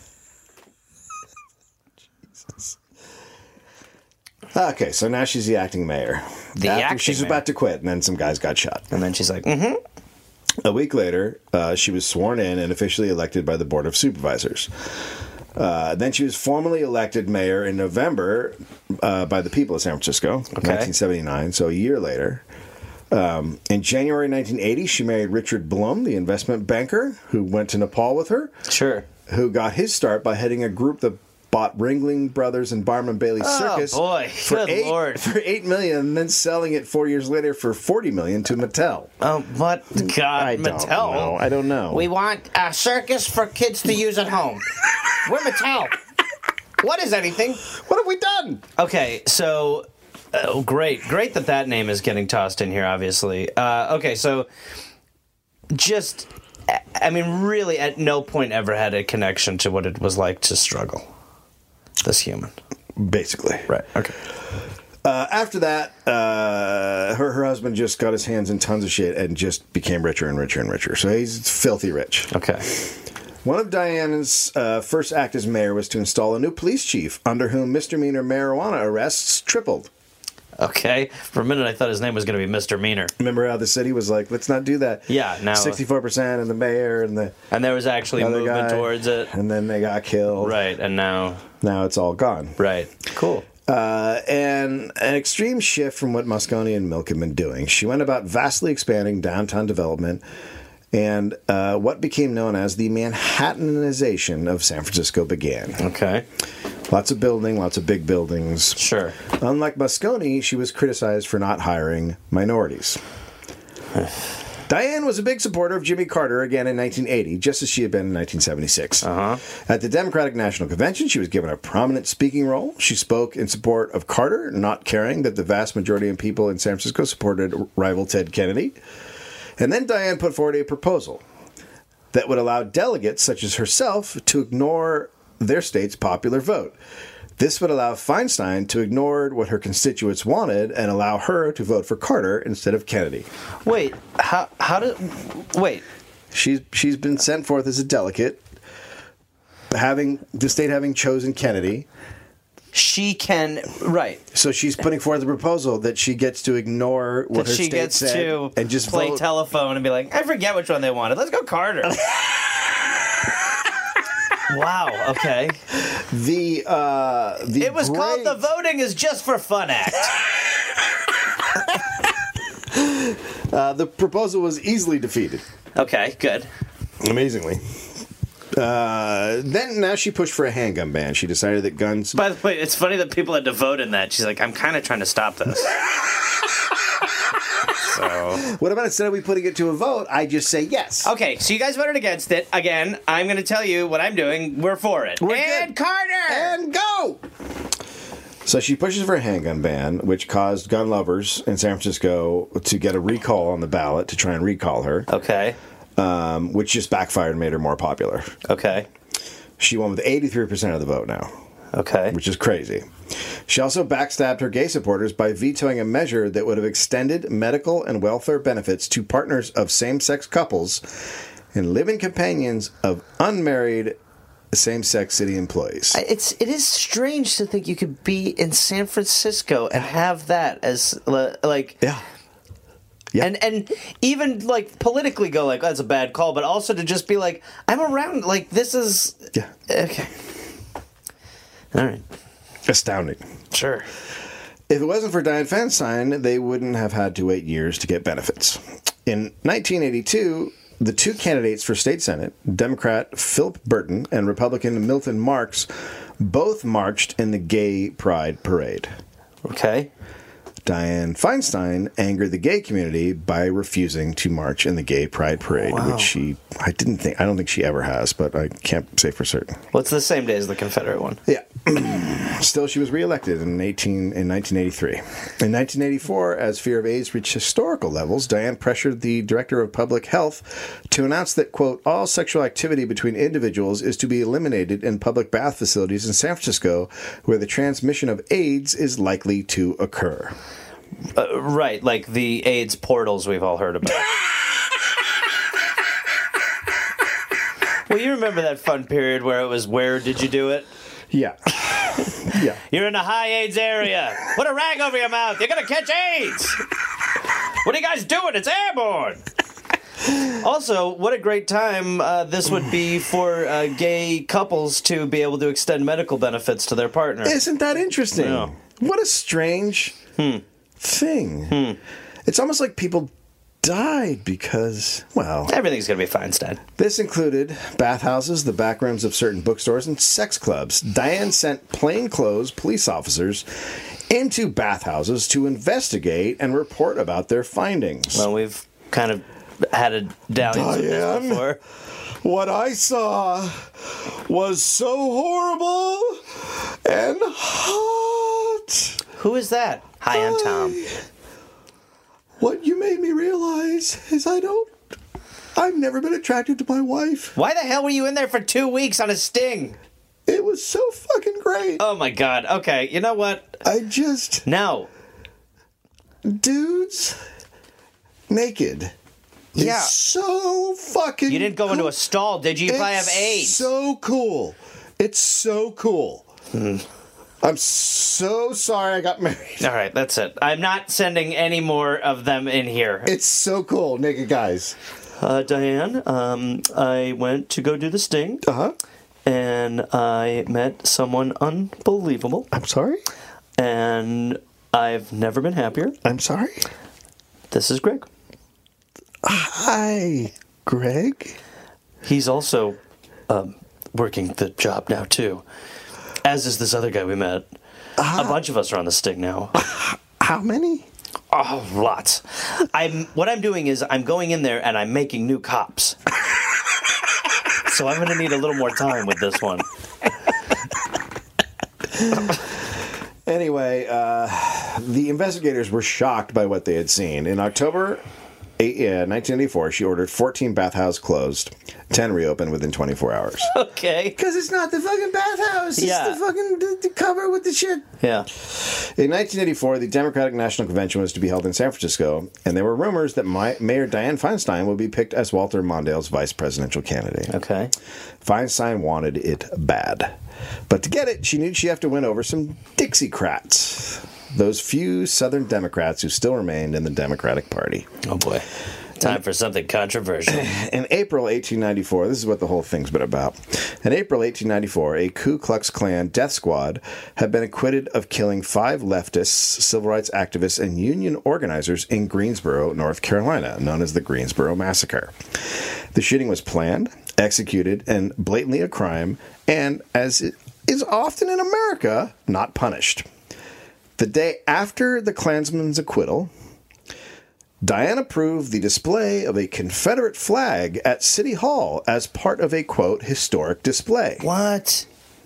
Okay, so now she's the acting mayor. The After acting she's mayor. about to quit, and then some guys got shot. And then she's like, mm-hmm. A week later, uh, she was sworn in and officially elected by the Board of Supervisors. Uh, then she was formally elected mayor in November uh, by the people of San Francisco, Okay. nineteen seventy-nine, so a year later. Um, in January nineteen eighty, she married Richard Blum, the investment banker, who went to Nepal with her, Sure. who got his start by heading a group that bought Ringling Brothers and Barnum Bailey Oh, Circus boy. for Good eight, Lord. for eight million, and then selling it four years later for forty million to Mattel. Oh, what? God, I don't Mattel. know. I don't know. We want a circus for kids to use at home. We're Mattel. What is anything? What have we done? Okay, so... Oh, great. Great that that name is getting tossed in here, obviously. Uh, okay, so... Just... I mean, really, at no point ever had a connection to what it was like to struggle. This human. Basically. Right, okay. Uh, after that, uh, her her husband just got his hands in tons of shit and just became richer and richer and richer. So he's filthy rich. Okay. One of Diana's uh, first act as mayor was to install a new police chief, under whom misdemeanor marijuana arrests tripled. Okay. For a minute, I thought his name was going to be Mister Meaner. Remember how the city was like, let's not do that? Yeah, now... sixty-four percent and the mayor and the And there was actually other movement guy, towards it. and then they got killed. Right, and now... Now it's all gone. Right. Cool. Uh, and an extreme shift from what Moscone and Milk had been doing. She went about vastly expanding downtown development and uh, what became known as the Manhattanization of San Francisco began. Okay. Lots of building, lots of big buildings. Sure. Unlike Moscone, she was criticized for not hiring minorities. Diane was a big supporter of Jimmy Carter again in nineteen eighty, just as she had been in nineteen seventy-six. Uh-huh. At the Democratic National Convention, she was given a prominent speaking role. She spoke in support of Carter, not caring that the vast majority of people in San Francisco supported rival Ted Kennedy. And then Diane put forward a proposal that would allow delegates such as herself to ignore their state's popular vote. This would allow Feinstein to ignore what her constituents wanted and allow her to vote for Carter instead of Kennedy. Wait, how how did... Wait. She's she's been sent forth as a delegate, having the state having chosen Kennedy. She can... Right. So she's putting forth a proposal that she gets to ignore what That her she state gets said to and just play vote. telephone and be like, I forget which one they wanted. Let's go Carter. Wow, okay. the uh, the It was called great- The Voting is Just for Fun Act. uh, the proposal was easily defeated. Okay, good. Amazingly. Uh, then now she pushed for a handgun ban. She decided that guns. By the way, it's funny that people had to vote in that. She's like, I'm kind of trying to stop this. So What about instead of we putting it to a vote, I just say yes? okay, so you guys voted against it. Again, I'm going to tell you what I'm doing. We're for it. We're and good. Carter! And go! So she pushes for a handgun ban, which caused gun lovers in San Francisco to get a recall on the ballot to try and recall her, Okay. um, which just backfired and made her more popular. Okay. She won with eighty-three percent of the vote now, Okay. which is crazy. She also backstabbed her gay supporters by vetoing a measure that would have extended medical and welfare benefits to partners of same-sex couples and live-in companions of unmarried same-sex city employees. It's it is strange to think you could be in San Francisco and have that as li- like Yeah. Yeah. and and even like politically go like that's a bad call, but also to just be like I'm around like this is Yeah. okay. All right, Astounding. sure. If it wasn't for Dianne Feinstein, they wouldn't have had to wait years to get benefits. In nineteen eighty-two, the two candidates for state senate, Democrat Philip Burton and Republican Milton Marks, both marched in the Gay Pride Parade. Okay. Dianne Feinstein angered the gay community by refusing to march in the Gay Pride Parade, Wow. which she, I didn't think, I don't think she ever has, but I can't say for certain. Well, it's the same day as the Confederate one. Yeah. Still, she was reelected in eighteen in nineteen eighty-three. In nineteen eighty-four, as fear of AIDS reached historical levels, Dianne pressured the director of public health to announce that, quote, all sexual activity between individuals is to be eliminated in public bath facilities in San Francisco, where the transmission of AIDS is likely to occur. Uh, right, like the AIDS portals we've all heard about. Well, you remember that fun period where it was, where did you do it? Yeah. Yeah. You're in a high AIDS area. Put a rag over your mouth. You're going to catch AIDS. What are you guys doing? It's airborne. Also, what a great time uh, this would be for uh, gay couples to be able to extend medical benefits to their partner. Isn't that interesting? Yeah. What a strange thing. It's almost like people died because, well, Everything's going to be fine, Stan. this included bathhouses, the back rooms of certain bookstores, and sex clubs. Dianne sent plainclothes police officers into bathhouses to investigate and report about their findings. Well, we've kind of had a dalliance with this Diane. before. What I saw was so horrible and hot. Who is that? Hi, I'm Tom. What you made me realize is I don't. I've never been attracted to my wife. Why the hell were you in there for two weeks on a sting? It was so fucking great. Oh my god. Okay, you know what? I just. No. Dudes naked. is Yeah. so fucking. You didn't go into cool. a stall, did you? You probably have It's AIDS. So cool. It's so cool. I'm so sorry I got married. All right, that's it. I'm not sending any more of them in here. It's so cool, naked guys. Uh, Diane, um, I went to go do the sting, Uh huh. and I met someone unbelievable, I'm sorry. and I've never been happier. I'm sorry. This is Greg. Hi, Greg. He's also um, working the job now, too. As is this other guy we met. A bunch of us are on the sting now. How many? Oh, lots. I'm. What I'm doing is I'm going in there and I'm making new cops. So I'm going to need a little more time with this one. Anyway, uh, the investigators were shocked by what they had seen. In October eight, uh, nineteen eighty-four, she ordered fourteen bathhouses closed, ten reopened within twenty-four hours. Okay. Because it's not the fucking bathhouse. It's Yeah. the fucking the, the cover with the shit. Yeah. In nineteen eighty-four, the Democratic National Convention was to be held in San Francisco, and there were rumors that my, Mayor Dianne Feinstein would be picked as Walter Mondale's vice presidential candidate. Okay. Feinstein wanted it bad. But to get it, she knew she'd have to win over some Dixiecrats, those few Southern Democrats who still remained in the Democratic Party. Oh boy. Time for something controversial. In April eighteen ninety-four, this is what the whole thing's been about. In April eighteen ninety-four, a Ku Klux Klan death squad had been acquitted of killing five leftists, civil rights activists, and union organizers in Greensboro, North Carolina, known as the Greensboro Massacre. The shooting was planned, executed, and blatantly a crime, and, as it is often in America, not punished. The day after the Klansman's acquittal, Diane approved the display of a Confederate flag at City Hall as part of a, quote, historic display. What?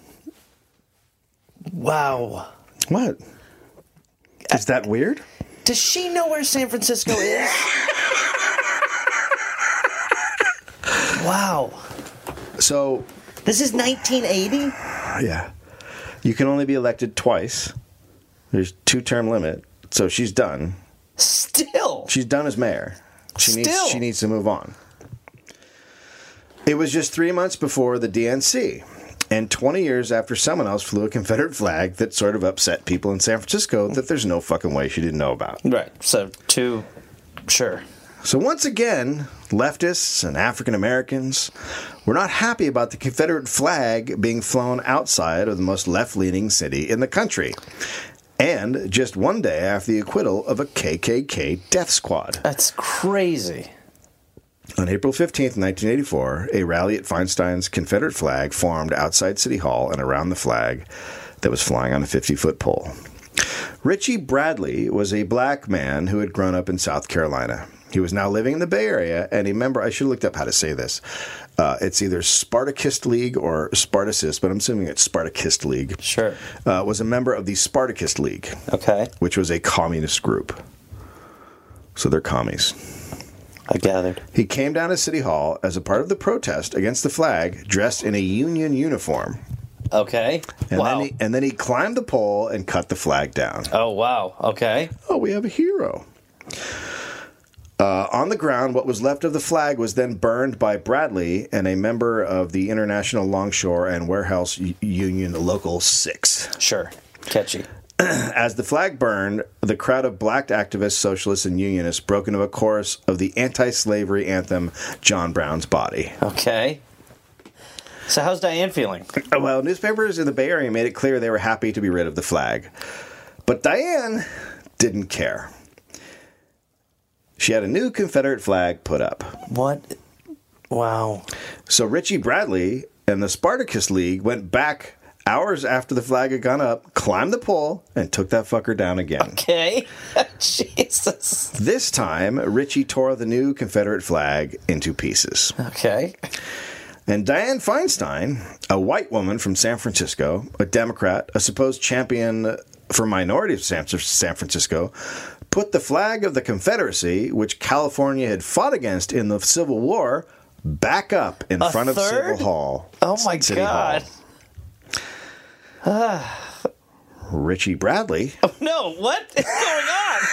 Wow. What? Is that weird? Does she know where San Francisco is? Wow. So... This is nineteen eighty? Yeah. You can only be elected twice. There's two-term limit, so she's done. Still. She's done as mayor. She Still. needs she needs to move on. It was just three months before the D N C, and twenty years after someone else flew a Confederate flag that sort of upset people in San Francisco that there's no fucking way she didn't know about. Right. So, two, sure. So once again, leftists and African Americans were not happy about the Confederate flag being flown outside of the most left-leaning city in the country. And just one day after the acquittal of a K K K death squad. That's crazy. On April fifteenth, nineteen eighty-four, a rally at Feinstein's Confederate flag formed outside City Hall and around the flag that was flying on a fifty-foot pole. Richie Bradley was a black man who had grown up in South Carolina. He was now living in the Bay Area, and a member, I should have looked up how to say this. Uh, it's either Spartacist League or Spartacist, but I'm assuming it's Spartacist League. Sure. Uh, was a member of the Spartacist League. Okay. Which was a communist group. So they're commies. I gathered. He came down to City Hall as a part of the protest against the flag, dressed in a Union uniform. Okay. And wow. Then he, and then he climbed the pole and cut the flag down. Oh, wow. Okay. Oh, we have a hero. Uh, on the ground, what was left of the flag was then burned by Bradley and a member of the International Longshore and Warehouse U- Union Local six. Sure. Catchy. As the flag burned, the crowd of black activists, socialists, and unionists broke into a chorus of the anti-slavery anthem, John Brown's Body. Okay. So how's Diane feeling? Well, newspapers in the Bay Area made it clear they were happy to be rid of the flag. But Diane didn't care. She had a new Confederate flag put up. What? Wow. So Richie Bradley and the Spartacus League went back hours after the flag had gone up, climbed the pole, and took that fucker down again. Okay. Jesus. This time, Richie tore the new Confederate flag into pieces. Okay. And Diane Feinstein, a white woman from San Francisco, a Democrat, a supposed champion for minorities of San, San Francisco, put the flag of the Confederacy, which California had fought against in the Civil War, back up in A front of third? Civil Hall. Oh, my City God. Hall. Richie Bradley. Oh, no. What is going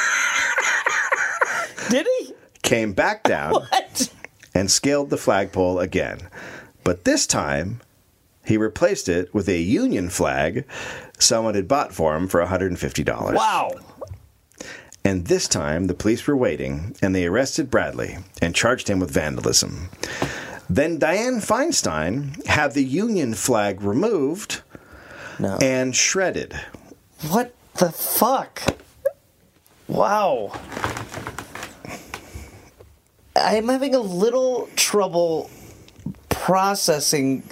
on? Did he? Came back down What? and scaled the flagpole again. But this time, he replaced it with a Union flag someone had bought for him for one hundred fifty dollars. Wow. And this time, the police were waiting, and they arrested Bradley and charged him with vandalism. Then Diane Feinstein had the Union flag removed No. and shredded. What the fuck? Wow. I'm having a little trouble processing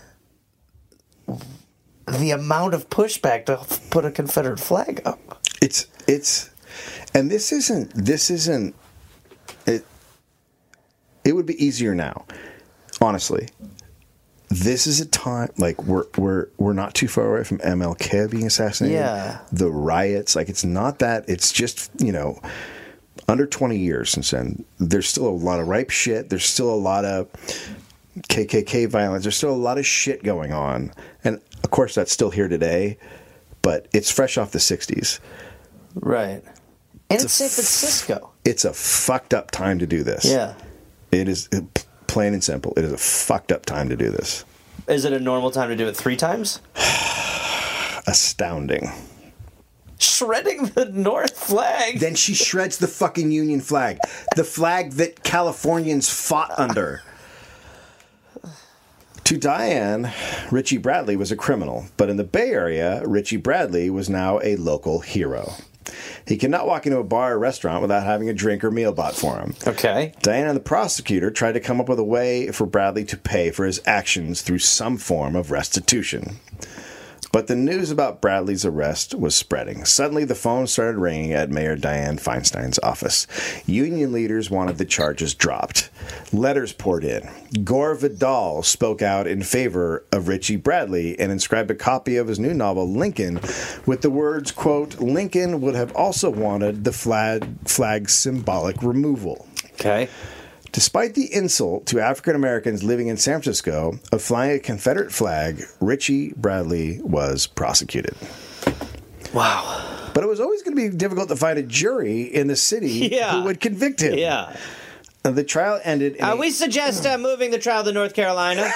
the amount of pushback to put a Confederate flag up. It's it's and this isn't this isn't it it would be easier now. Honestly. This is a time like we're we're we're not too far away from M L K being assassinated. Yeah. The riots, like it's not that it's just, you know, under twenty years since then. There's still a lot of ripe shit. There's still a lot of K K K violence. There's still a lot of shit going on. And of course that's still here today, but it's fresh off the sixties. Right. And it's, It's San a f- Francisco. It's a fucked up time to do this. Yeah. It is it, plain and simple. It is a fucked up time to do this. Is it a normal time to do it three times? Astounding. Shredding the North flag. Then she shreds the fucking Union flag. The flag that Californians fought under. To Diane, Richie Bradley was a criminal, but in the Bay Area, Richie Bradley was now a local hero. He could not walk into a bar or restaurant without having a drink or meal bought for him. Okay. Diane and the prosecutor tried to come up with a way for Bradley to pay for his actions through some form of restitution. But But the news about Bradley's arrest was spreading. Suddenly, the phone started ringing at Mayor Dianne Feinstein's office. Union leaders wanted the charges dropped. Letters poured in. Gore Vidal spoke out in favor of Richie Bradley and inscribed a copy of his new novel, Lincoln, with the words, quote, Lincoln would have also wanted the flag, flag's symbolic removal. Okay. Despite the insult to African Americans living in San Francisco of flying a Confederate flag, Richie Bradley was prosecuted. Wow. But it was always going to be difficult to find a jury in the city Yeah. who would convict him. Yeah. Uh, The trial ended in Uh, a- we suggest uh, moving the trial to North Carolina.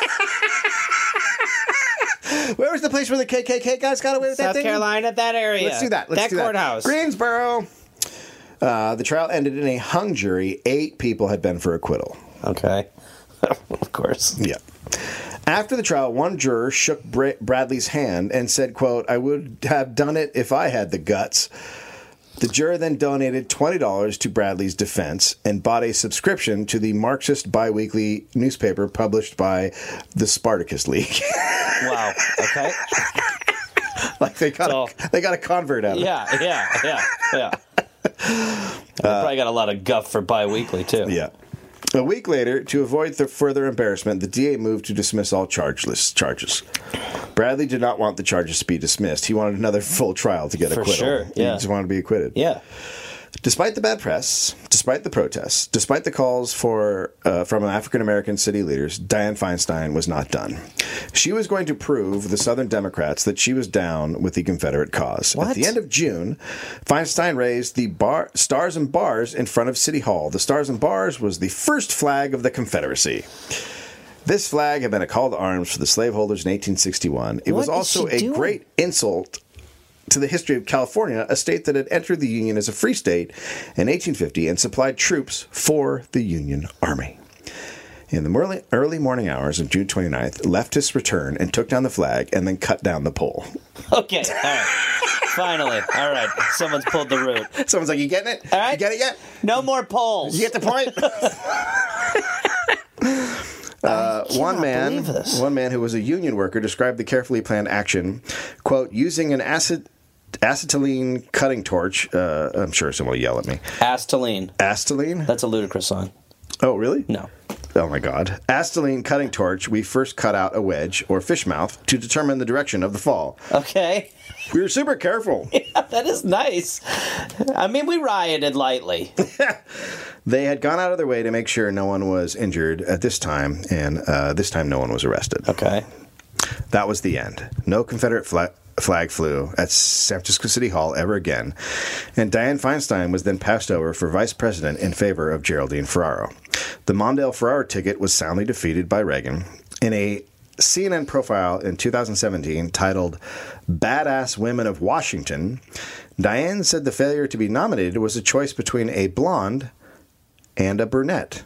Where was the place where the K K K guys got away with that South thing? Carolina, that area. Let's do that. Let's that do courthouse. that. Greensboro. Uh, the trial ended in a hung jury. Eight people had been for acquittal. Okay. Of course. Yeah. After the trial, one juror shook Bra- Bradley's hand and said, quote, I would have done it if I had the guts. The juror then donated twenty dollars to Bradley's defense and bought a subscription to the Marxist biweekly newspaper published by the Spartacus League. Wow. Okay. Like they got So- a, they got a convert out of it. Yeah, yeah, yeah, yeah. They probably got a lot of guff for bi-weekly, too. Yeah. A week later, to avoid the further embarrassment, the D A moved to dismiss all chargeless charges. Bradley did not want the charges to be dismissed. He wanted another full trial to get For acquittal. sure, yeah. He just wanted to be acquitted. Yeah. Despite the bad press, despite the protests, despite the calls for uh, from African-American city leaders, Dianne Feinstein was not done. She was going to prove the Southern Democrats that she was down with the Confederate cause. What? At the end of June, Feinstein raised the bar, Stars and Bars in front of City Hall. The Stars and Bars was the first flag of the Confederacy. This flag had been a call to arms for the slaveholders in eighteen sixty-one. It What was is also she a doing? great insult to the history of California, a state that had entered the Union as a free state in eighteen fifty and supplied troops for the Union Army. In the early, early morning hours of June twenty-ninth, leftists returned and took down the flag and then cut down the pole. Okay. All right. Finally. All right. Someone's pulled the root. Someone's like, you getting it? All right. You get it yet? No more polls. You get the point? Uh, one man, believe this. one man who was a union worker described the carefully planned action, quote, using an acid, acetylene cutting torch. Uh, I'm sure someone will yell at me. Astaline. Acetylene? That's a ludicrous song. Oh, really? No. Oh, my God. Acetylene cutting torch, we first cut out a wedge, or fish mouth, to determine the direction of the fall. Okay. We were super careful. That is nice. I mean, we rioted lightly. They had gone out of their way to make sure no one was injured at this time, and uh, this time no one was arrested. Okay. That was the end. No Confederate flag, flag flew at San Francisco City Hall ever again, and Dianne Feinstein was then passed over for vice president in favor of Geraldine Ferraro. The Mondale Ferraro ticket was soundly defeated by Reagan. In a C N N profile in two thousand seventeen titled Badass Women of Washington, Dianne said the failure to be nominated was a choice between a blonde and a brunette.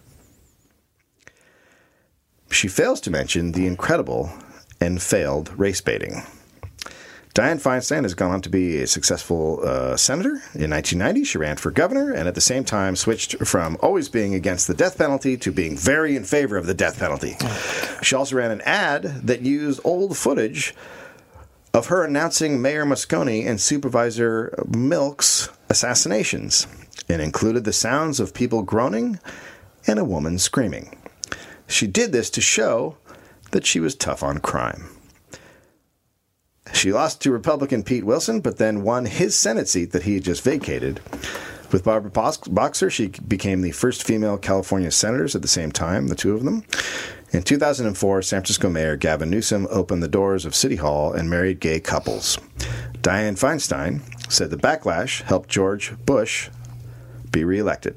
She fails to mention the incredible and failed race baiting. Dianne Feinstein has gone on to be a successful uh, senator. In nineteen ninety, she ran for governor and at the same time switched from always being against the death penalty to being very in favor of the death penalty. She also ran an ad that used old footage of her announcing Mayor Moscone and Supervisor Milk's assassinations and included the sounds of people groaning and a woman screaming. She did this to show that she was tough on crime. She lost to Republican Pete Wilson, but then won his Senate seat that he had just vacated. With Barbara Boxer, she became the first female California senators at the same time, the two of them. In two thousand four, San Francisco Mayor Gavin Newsom opened the doors of City Hall and married gay couples. Dianne Feinstein said the backlash helped George Bush be reelected.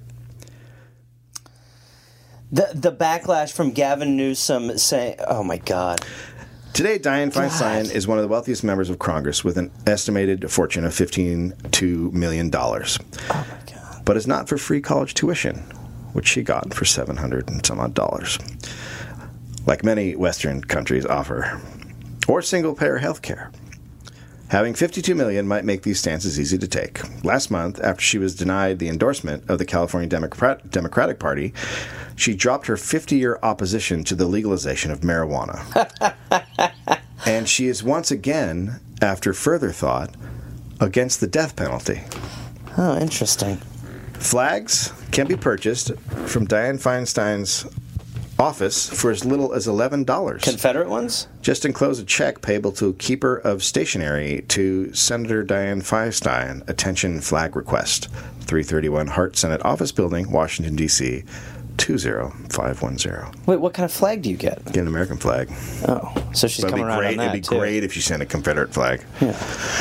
The the backlash from Gavin Newsom saying, "Oh my God." Today, Dianne Feinstein God. is one of the wealthiest members of Congress with an estimated fortune of fifteen point two million dollars. Oh my God. But is not for free college tuition, which she got for seven hundred and some odd dollars, like many Western countries offer, or single-payer health care. Having fifty-two million dollars might make these stances easy to take. Last month, after she was denied the endorsement of the California Democrat- Democratic Party, she dropped her fifty-year opposition to the legalization of marijuana. And she is once again after further thought, against the death penalty. Oh, interesting. Flags can be purchased from Dianne Feinstein's office for as little as eleven dollars. Confederate ones? Just enclose a check payable to Keeper of Stationery to Senator Dianne Feinstein. Attention flag request. three thirty-one Hart Senate Office Building, Washington, D C two zero five one zero. Wait, what kind of flag do you get? Get an American flag. Oh, so she's But coming it'd be around great, on that, It'd be too. great if you sent a Confederate flag. Yeah.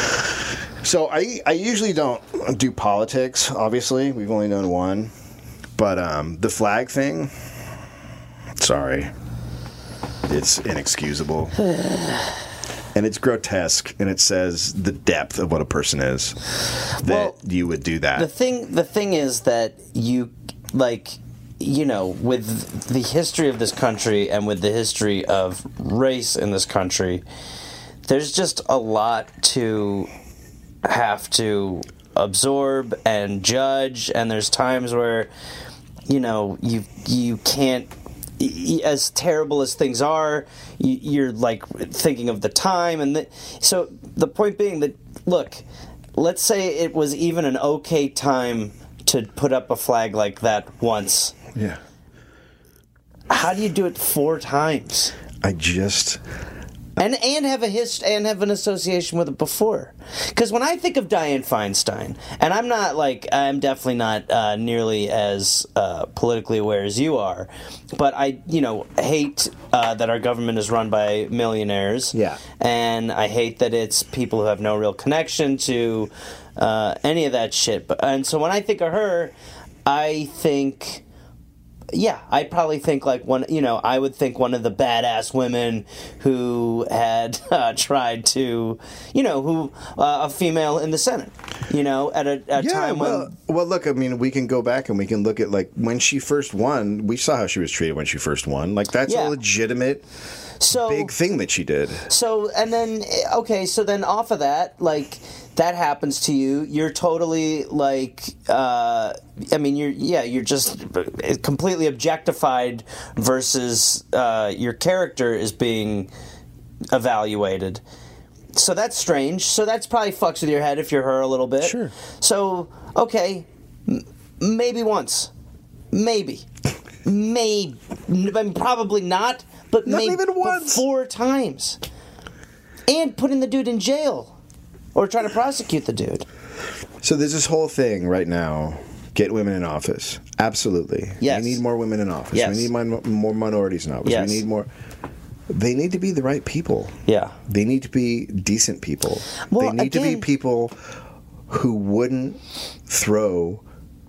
So I I usually don't do politics, obviously. We've only done one. But um, the flag thing, sorry. It's inexcusable. And it's grotesque, and it says the depth of what a person is that Well, you would do that. The thing, the thing is that you, like, you know, with the history of this country and with the history of race in this country, there's just a lot to have to absorb and judge, and there's times where, you know, you you can't. As terrible as things are, you're like thinking of the time, and the, so the point being that, look, let's say it was even an okay time to put up a flag like that once. Yeah. How do you do it four times? I just... And and have a hist- and have an association with it before, because when I think of Dianne Feinstein, and I'm not like I'm definitely not uh, nearly as uh, politically aware as you are, but I you know hate uh, that our government is run by millionaires. Yeah. And I hate that it's people who have no real connection to uh, any of that shit. But and so when I think of her, I think. Yeah, I'd probably think like one, you know, I would think one of the badass women who had uh, tried to, you know, who, uh, a female in the Senate, you know, at a, a Yeah, time well, when. well, look, I mean, we can go back and we can look at, like, when she first won, we saw how she was treated when she first won. Like, that's Yeah. a legitimate So, big thing that she did. So, and then, okay, so then off of that, like, that happens to you, you're totally, like, uh, I mean, you're, yeah, you're just completely objectified versus uh, your character is being evaluated. So that's strange. So that's probably fucks with your head if you're her a little bit. Sure. So, okay, m- maybe once. Maybe. Maybe. I mean, probably not, but Not maybe even once. four times. And putting the dude in jail. Or trying to prosecute the dude. So there's this whole thing right now. Get women in office. Absolutely. Yes. We need more women in office. Yes. We need min- more minorities in office. Yes. We need more... They need to be the right people. Yeah. They need to be decent people. Well, they need to again- be people who wouldn't throw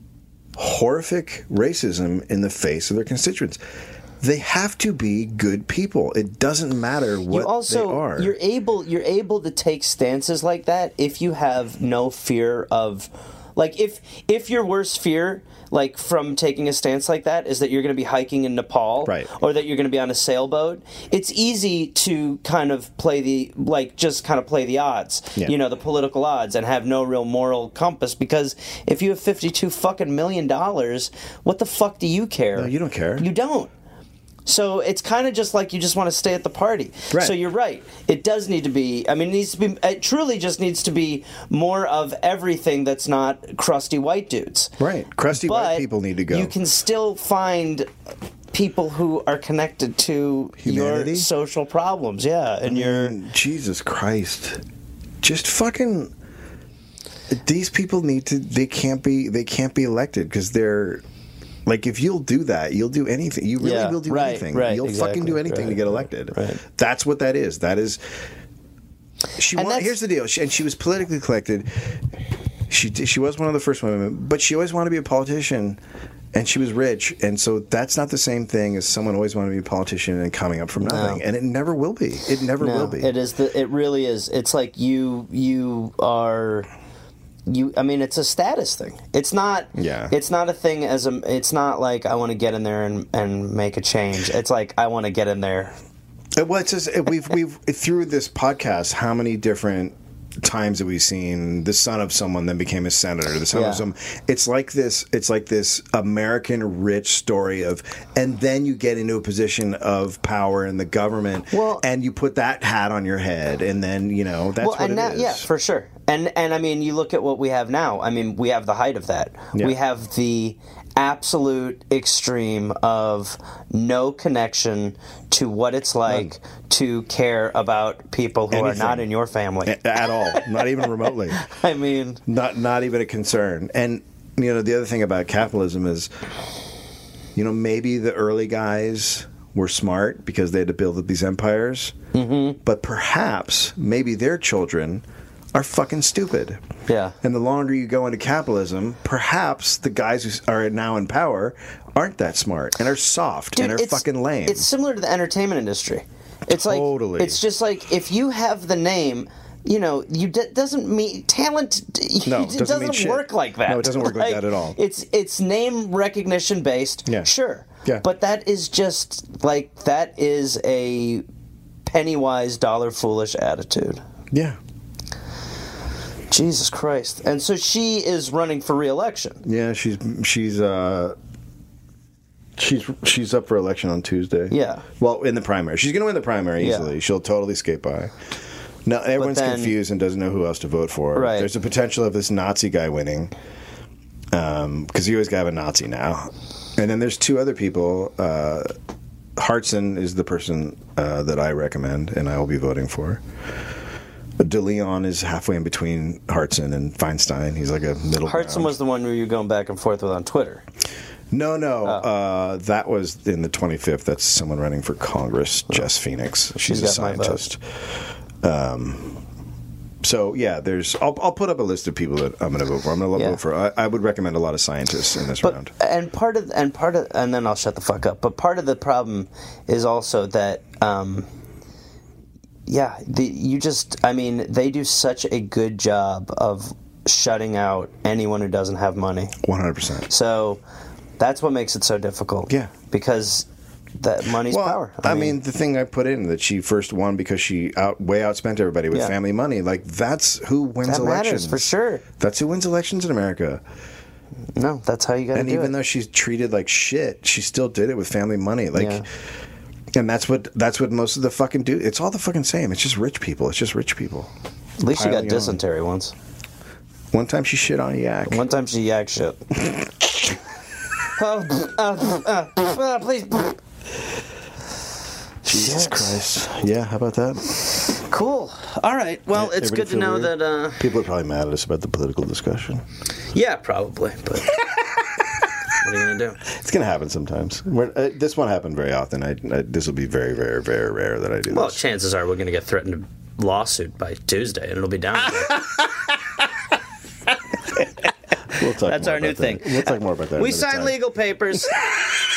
horrific racism in the face of their constituents. They have to be good people. It doesn't matter what you also, they are. You're able you're able to take stances like that if you have no fear of, like, if if your worst fear, like, from taking a stance like that is that you're going to be hiking in Nepal, Right. or that you're going to be on a sailboat, it's easy to kind of play the, like, just kind of play the odds, Yeah. you know, the political odds, and have no real moral compass, because if you have fifty-two fucking million dollars, what the fuck do you care? No, you don't care. You don't. So it's kind of just like you just want to stay at the party. Right. So you're right. It does need to be, I mean, it needs to be, it truly just needs to be more of everything that's not crusty white dudes. Right. Crusty But white people need to go. You can still find people who are connected to Humanity? your social problems. Yeah. And your. Mm, Jesus Christ. Just fucking... These people need to... They can't be... They can't be elected because they're... Like, if you'll do that, you'll do anything. You really Yeah, will do right, anything. right, You'll exactly, fucking do anything to right, get elected. right. That's what that is. That is... She And wa- that's- here's the deal. She, and she was politically collected. She did- she was one of the first women, but she always wanted to be a politician, and she was rich, and so that's not the same thing as someone always wanting to be a politician and coming up from nothing. No. And it never will be. It never No, will be. it is the. It really is. It's like you. You are. You. I mean, it's a status thing. It's not. Yeah. It's not a thing as a. It's not like I want to get in there and and make a change. It's like I want to get in there. Uh, Well, it's just, uh, we've we've through this podcast, how many different times that we've seen the son of someone then became a senator, the son Yeah. of some. It's like this. It's like this American rich story of, and then you get into a position of power in the government, Well- and you put that hat on your head, and then you know that's well, what and it now, is. yeah, for sure. And and I mean, you look at what we have now. I mean, we have the height of that. Yeah. We have the absolute extreme of no connection to what it's like to care about people who Anything. are not in your family. A- at all, not even remotely. I mean, Not not even a concern. And you know, the other thing about capitalism is, you know, maybe the early guys were smart because they had to build up these empires. Mm-hmm. But perhaps maybe their children are fucking stupid. yeah. And the longer you go into capitalism, perhaps the guys who are now in power aren't that smart and are soft and are it's- fucking lame. It's similar to the entertainment industry. It's Totally. like it's just like if you have the name, you know, you d- doesn't mean talent. No, it doesn't doesn't, mean shit. work like that. No, it doesn't work like that at all. It's it's name recognition based. Yeah. Sure. Yeah. But that is just like that is a penny wise, dollar foolish attitude. yeah. Jesus Christ! And so she is running for re-election. Yeah, she's she's uh she's she's up for election on Tuesday. Yeah. Well, in the primary. She's going to win the primary Yeah. easily. She'll totally skate by. No, everyone's then- confused and doesn't know who else to vote for. Right. There's a potential of this Nazi guy winning. Um, cuz you always got to have a Nazi now. And then there's two other people. Uh Hartson is the person uh, that I recommend and I will be voting for. De Leon is halfway in between Hartson and Feinstein. He's like a middle Hartson ground. was the one who you were going back and forth with on Twitter. No, no. Oh. Uh, that was in the twenty-fifth. That's someone running for Congress, Jess Phoenix. She's, She's a got my vote. scientist. Um, so, yeah, there's. I'll, I'll put up a list of people that I'm going to vote for. I'm going to Yeah. vote for. I, I would recommend a lot of scientists in this But round. and part of and part of and then I'll shut the fuck up. But part of the problem is also that, um, yeah, the, you just I mean they do such a good job of shutting out anyone who doesn't have money. one hundred percent. So that's what makes it so difficult. Yeah. because that money's Well, power. I, mean, the thing I put in that she first won because she out way outspent everybody with Yeah. family money. Like that's who wins that elections matters for sure. That's who wins elections in America. No, that's how you got to And do even it. though she's treated like shit, she still did it with family money. Like, Yeah. and that's what that's what most of the fucking do. It's all the fucking same. It's just rich people. It's just rich people. At least she got piling on. dysentery once. One time she shit on a yak. One time she yak shit. oh, uh, uh, uh, please. Jesus Shit. Christ. Yeah, how about that? Cool. All right. Well, Yeah, it's everybody good to feel know weird? that. Uh, People are probably mad at us about the political discussion. yeah, probably. But what are you gonna do? It's gonna happen sometimes. We're, uh, this won't happen very often. I, I, this will be very, very, very rare that I do Well, this. chances are we're gonna get threatened to lawsuit by Tuesday, and it'll be down. again. We'll talk That's more our new about that. thing. We'll talk more about that. We another signed time. legal papers.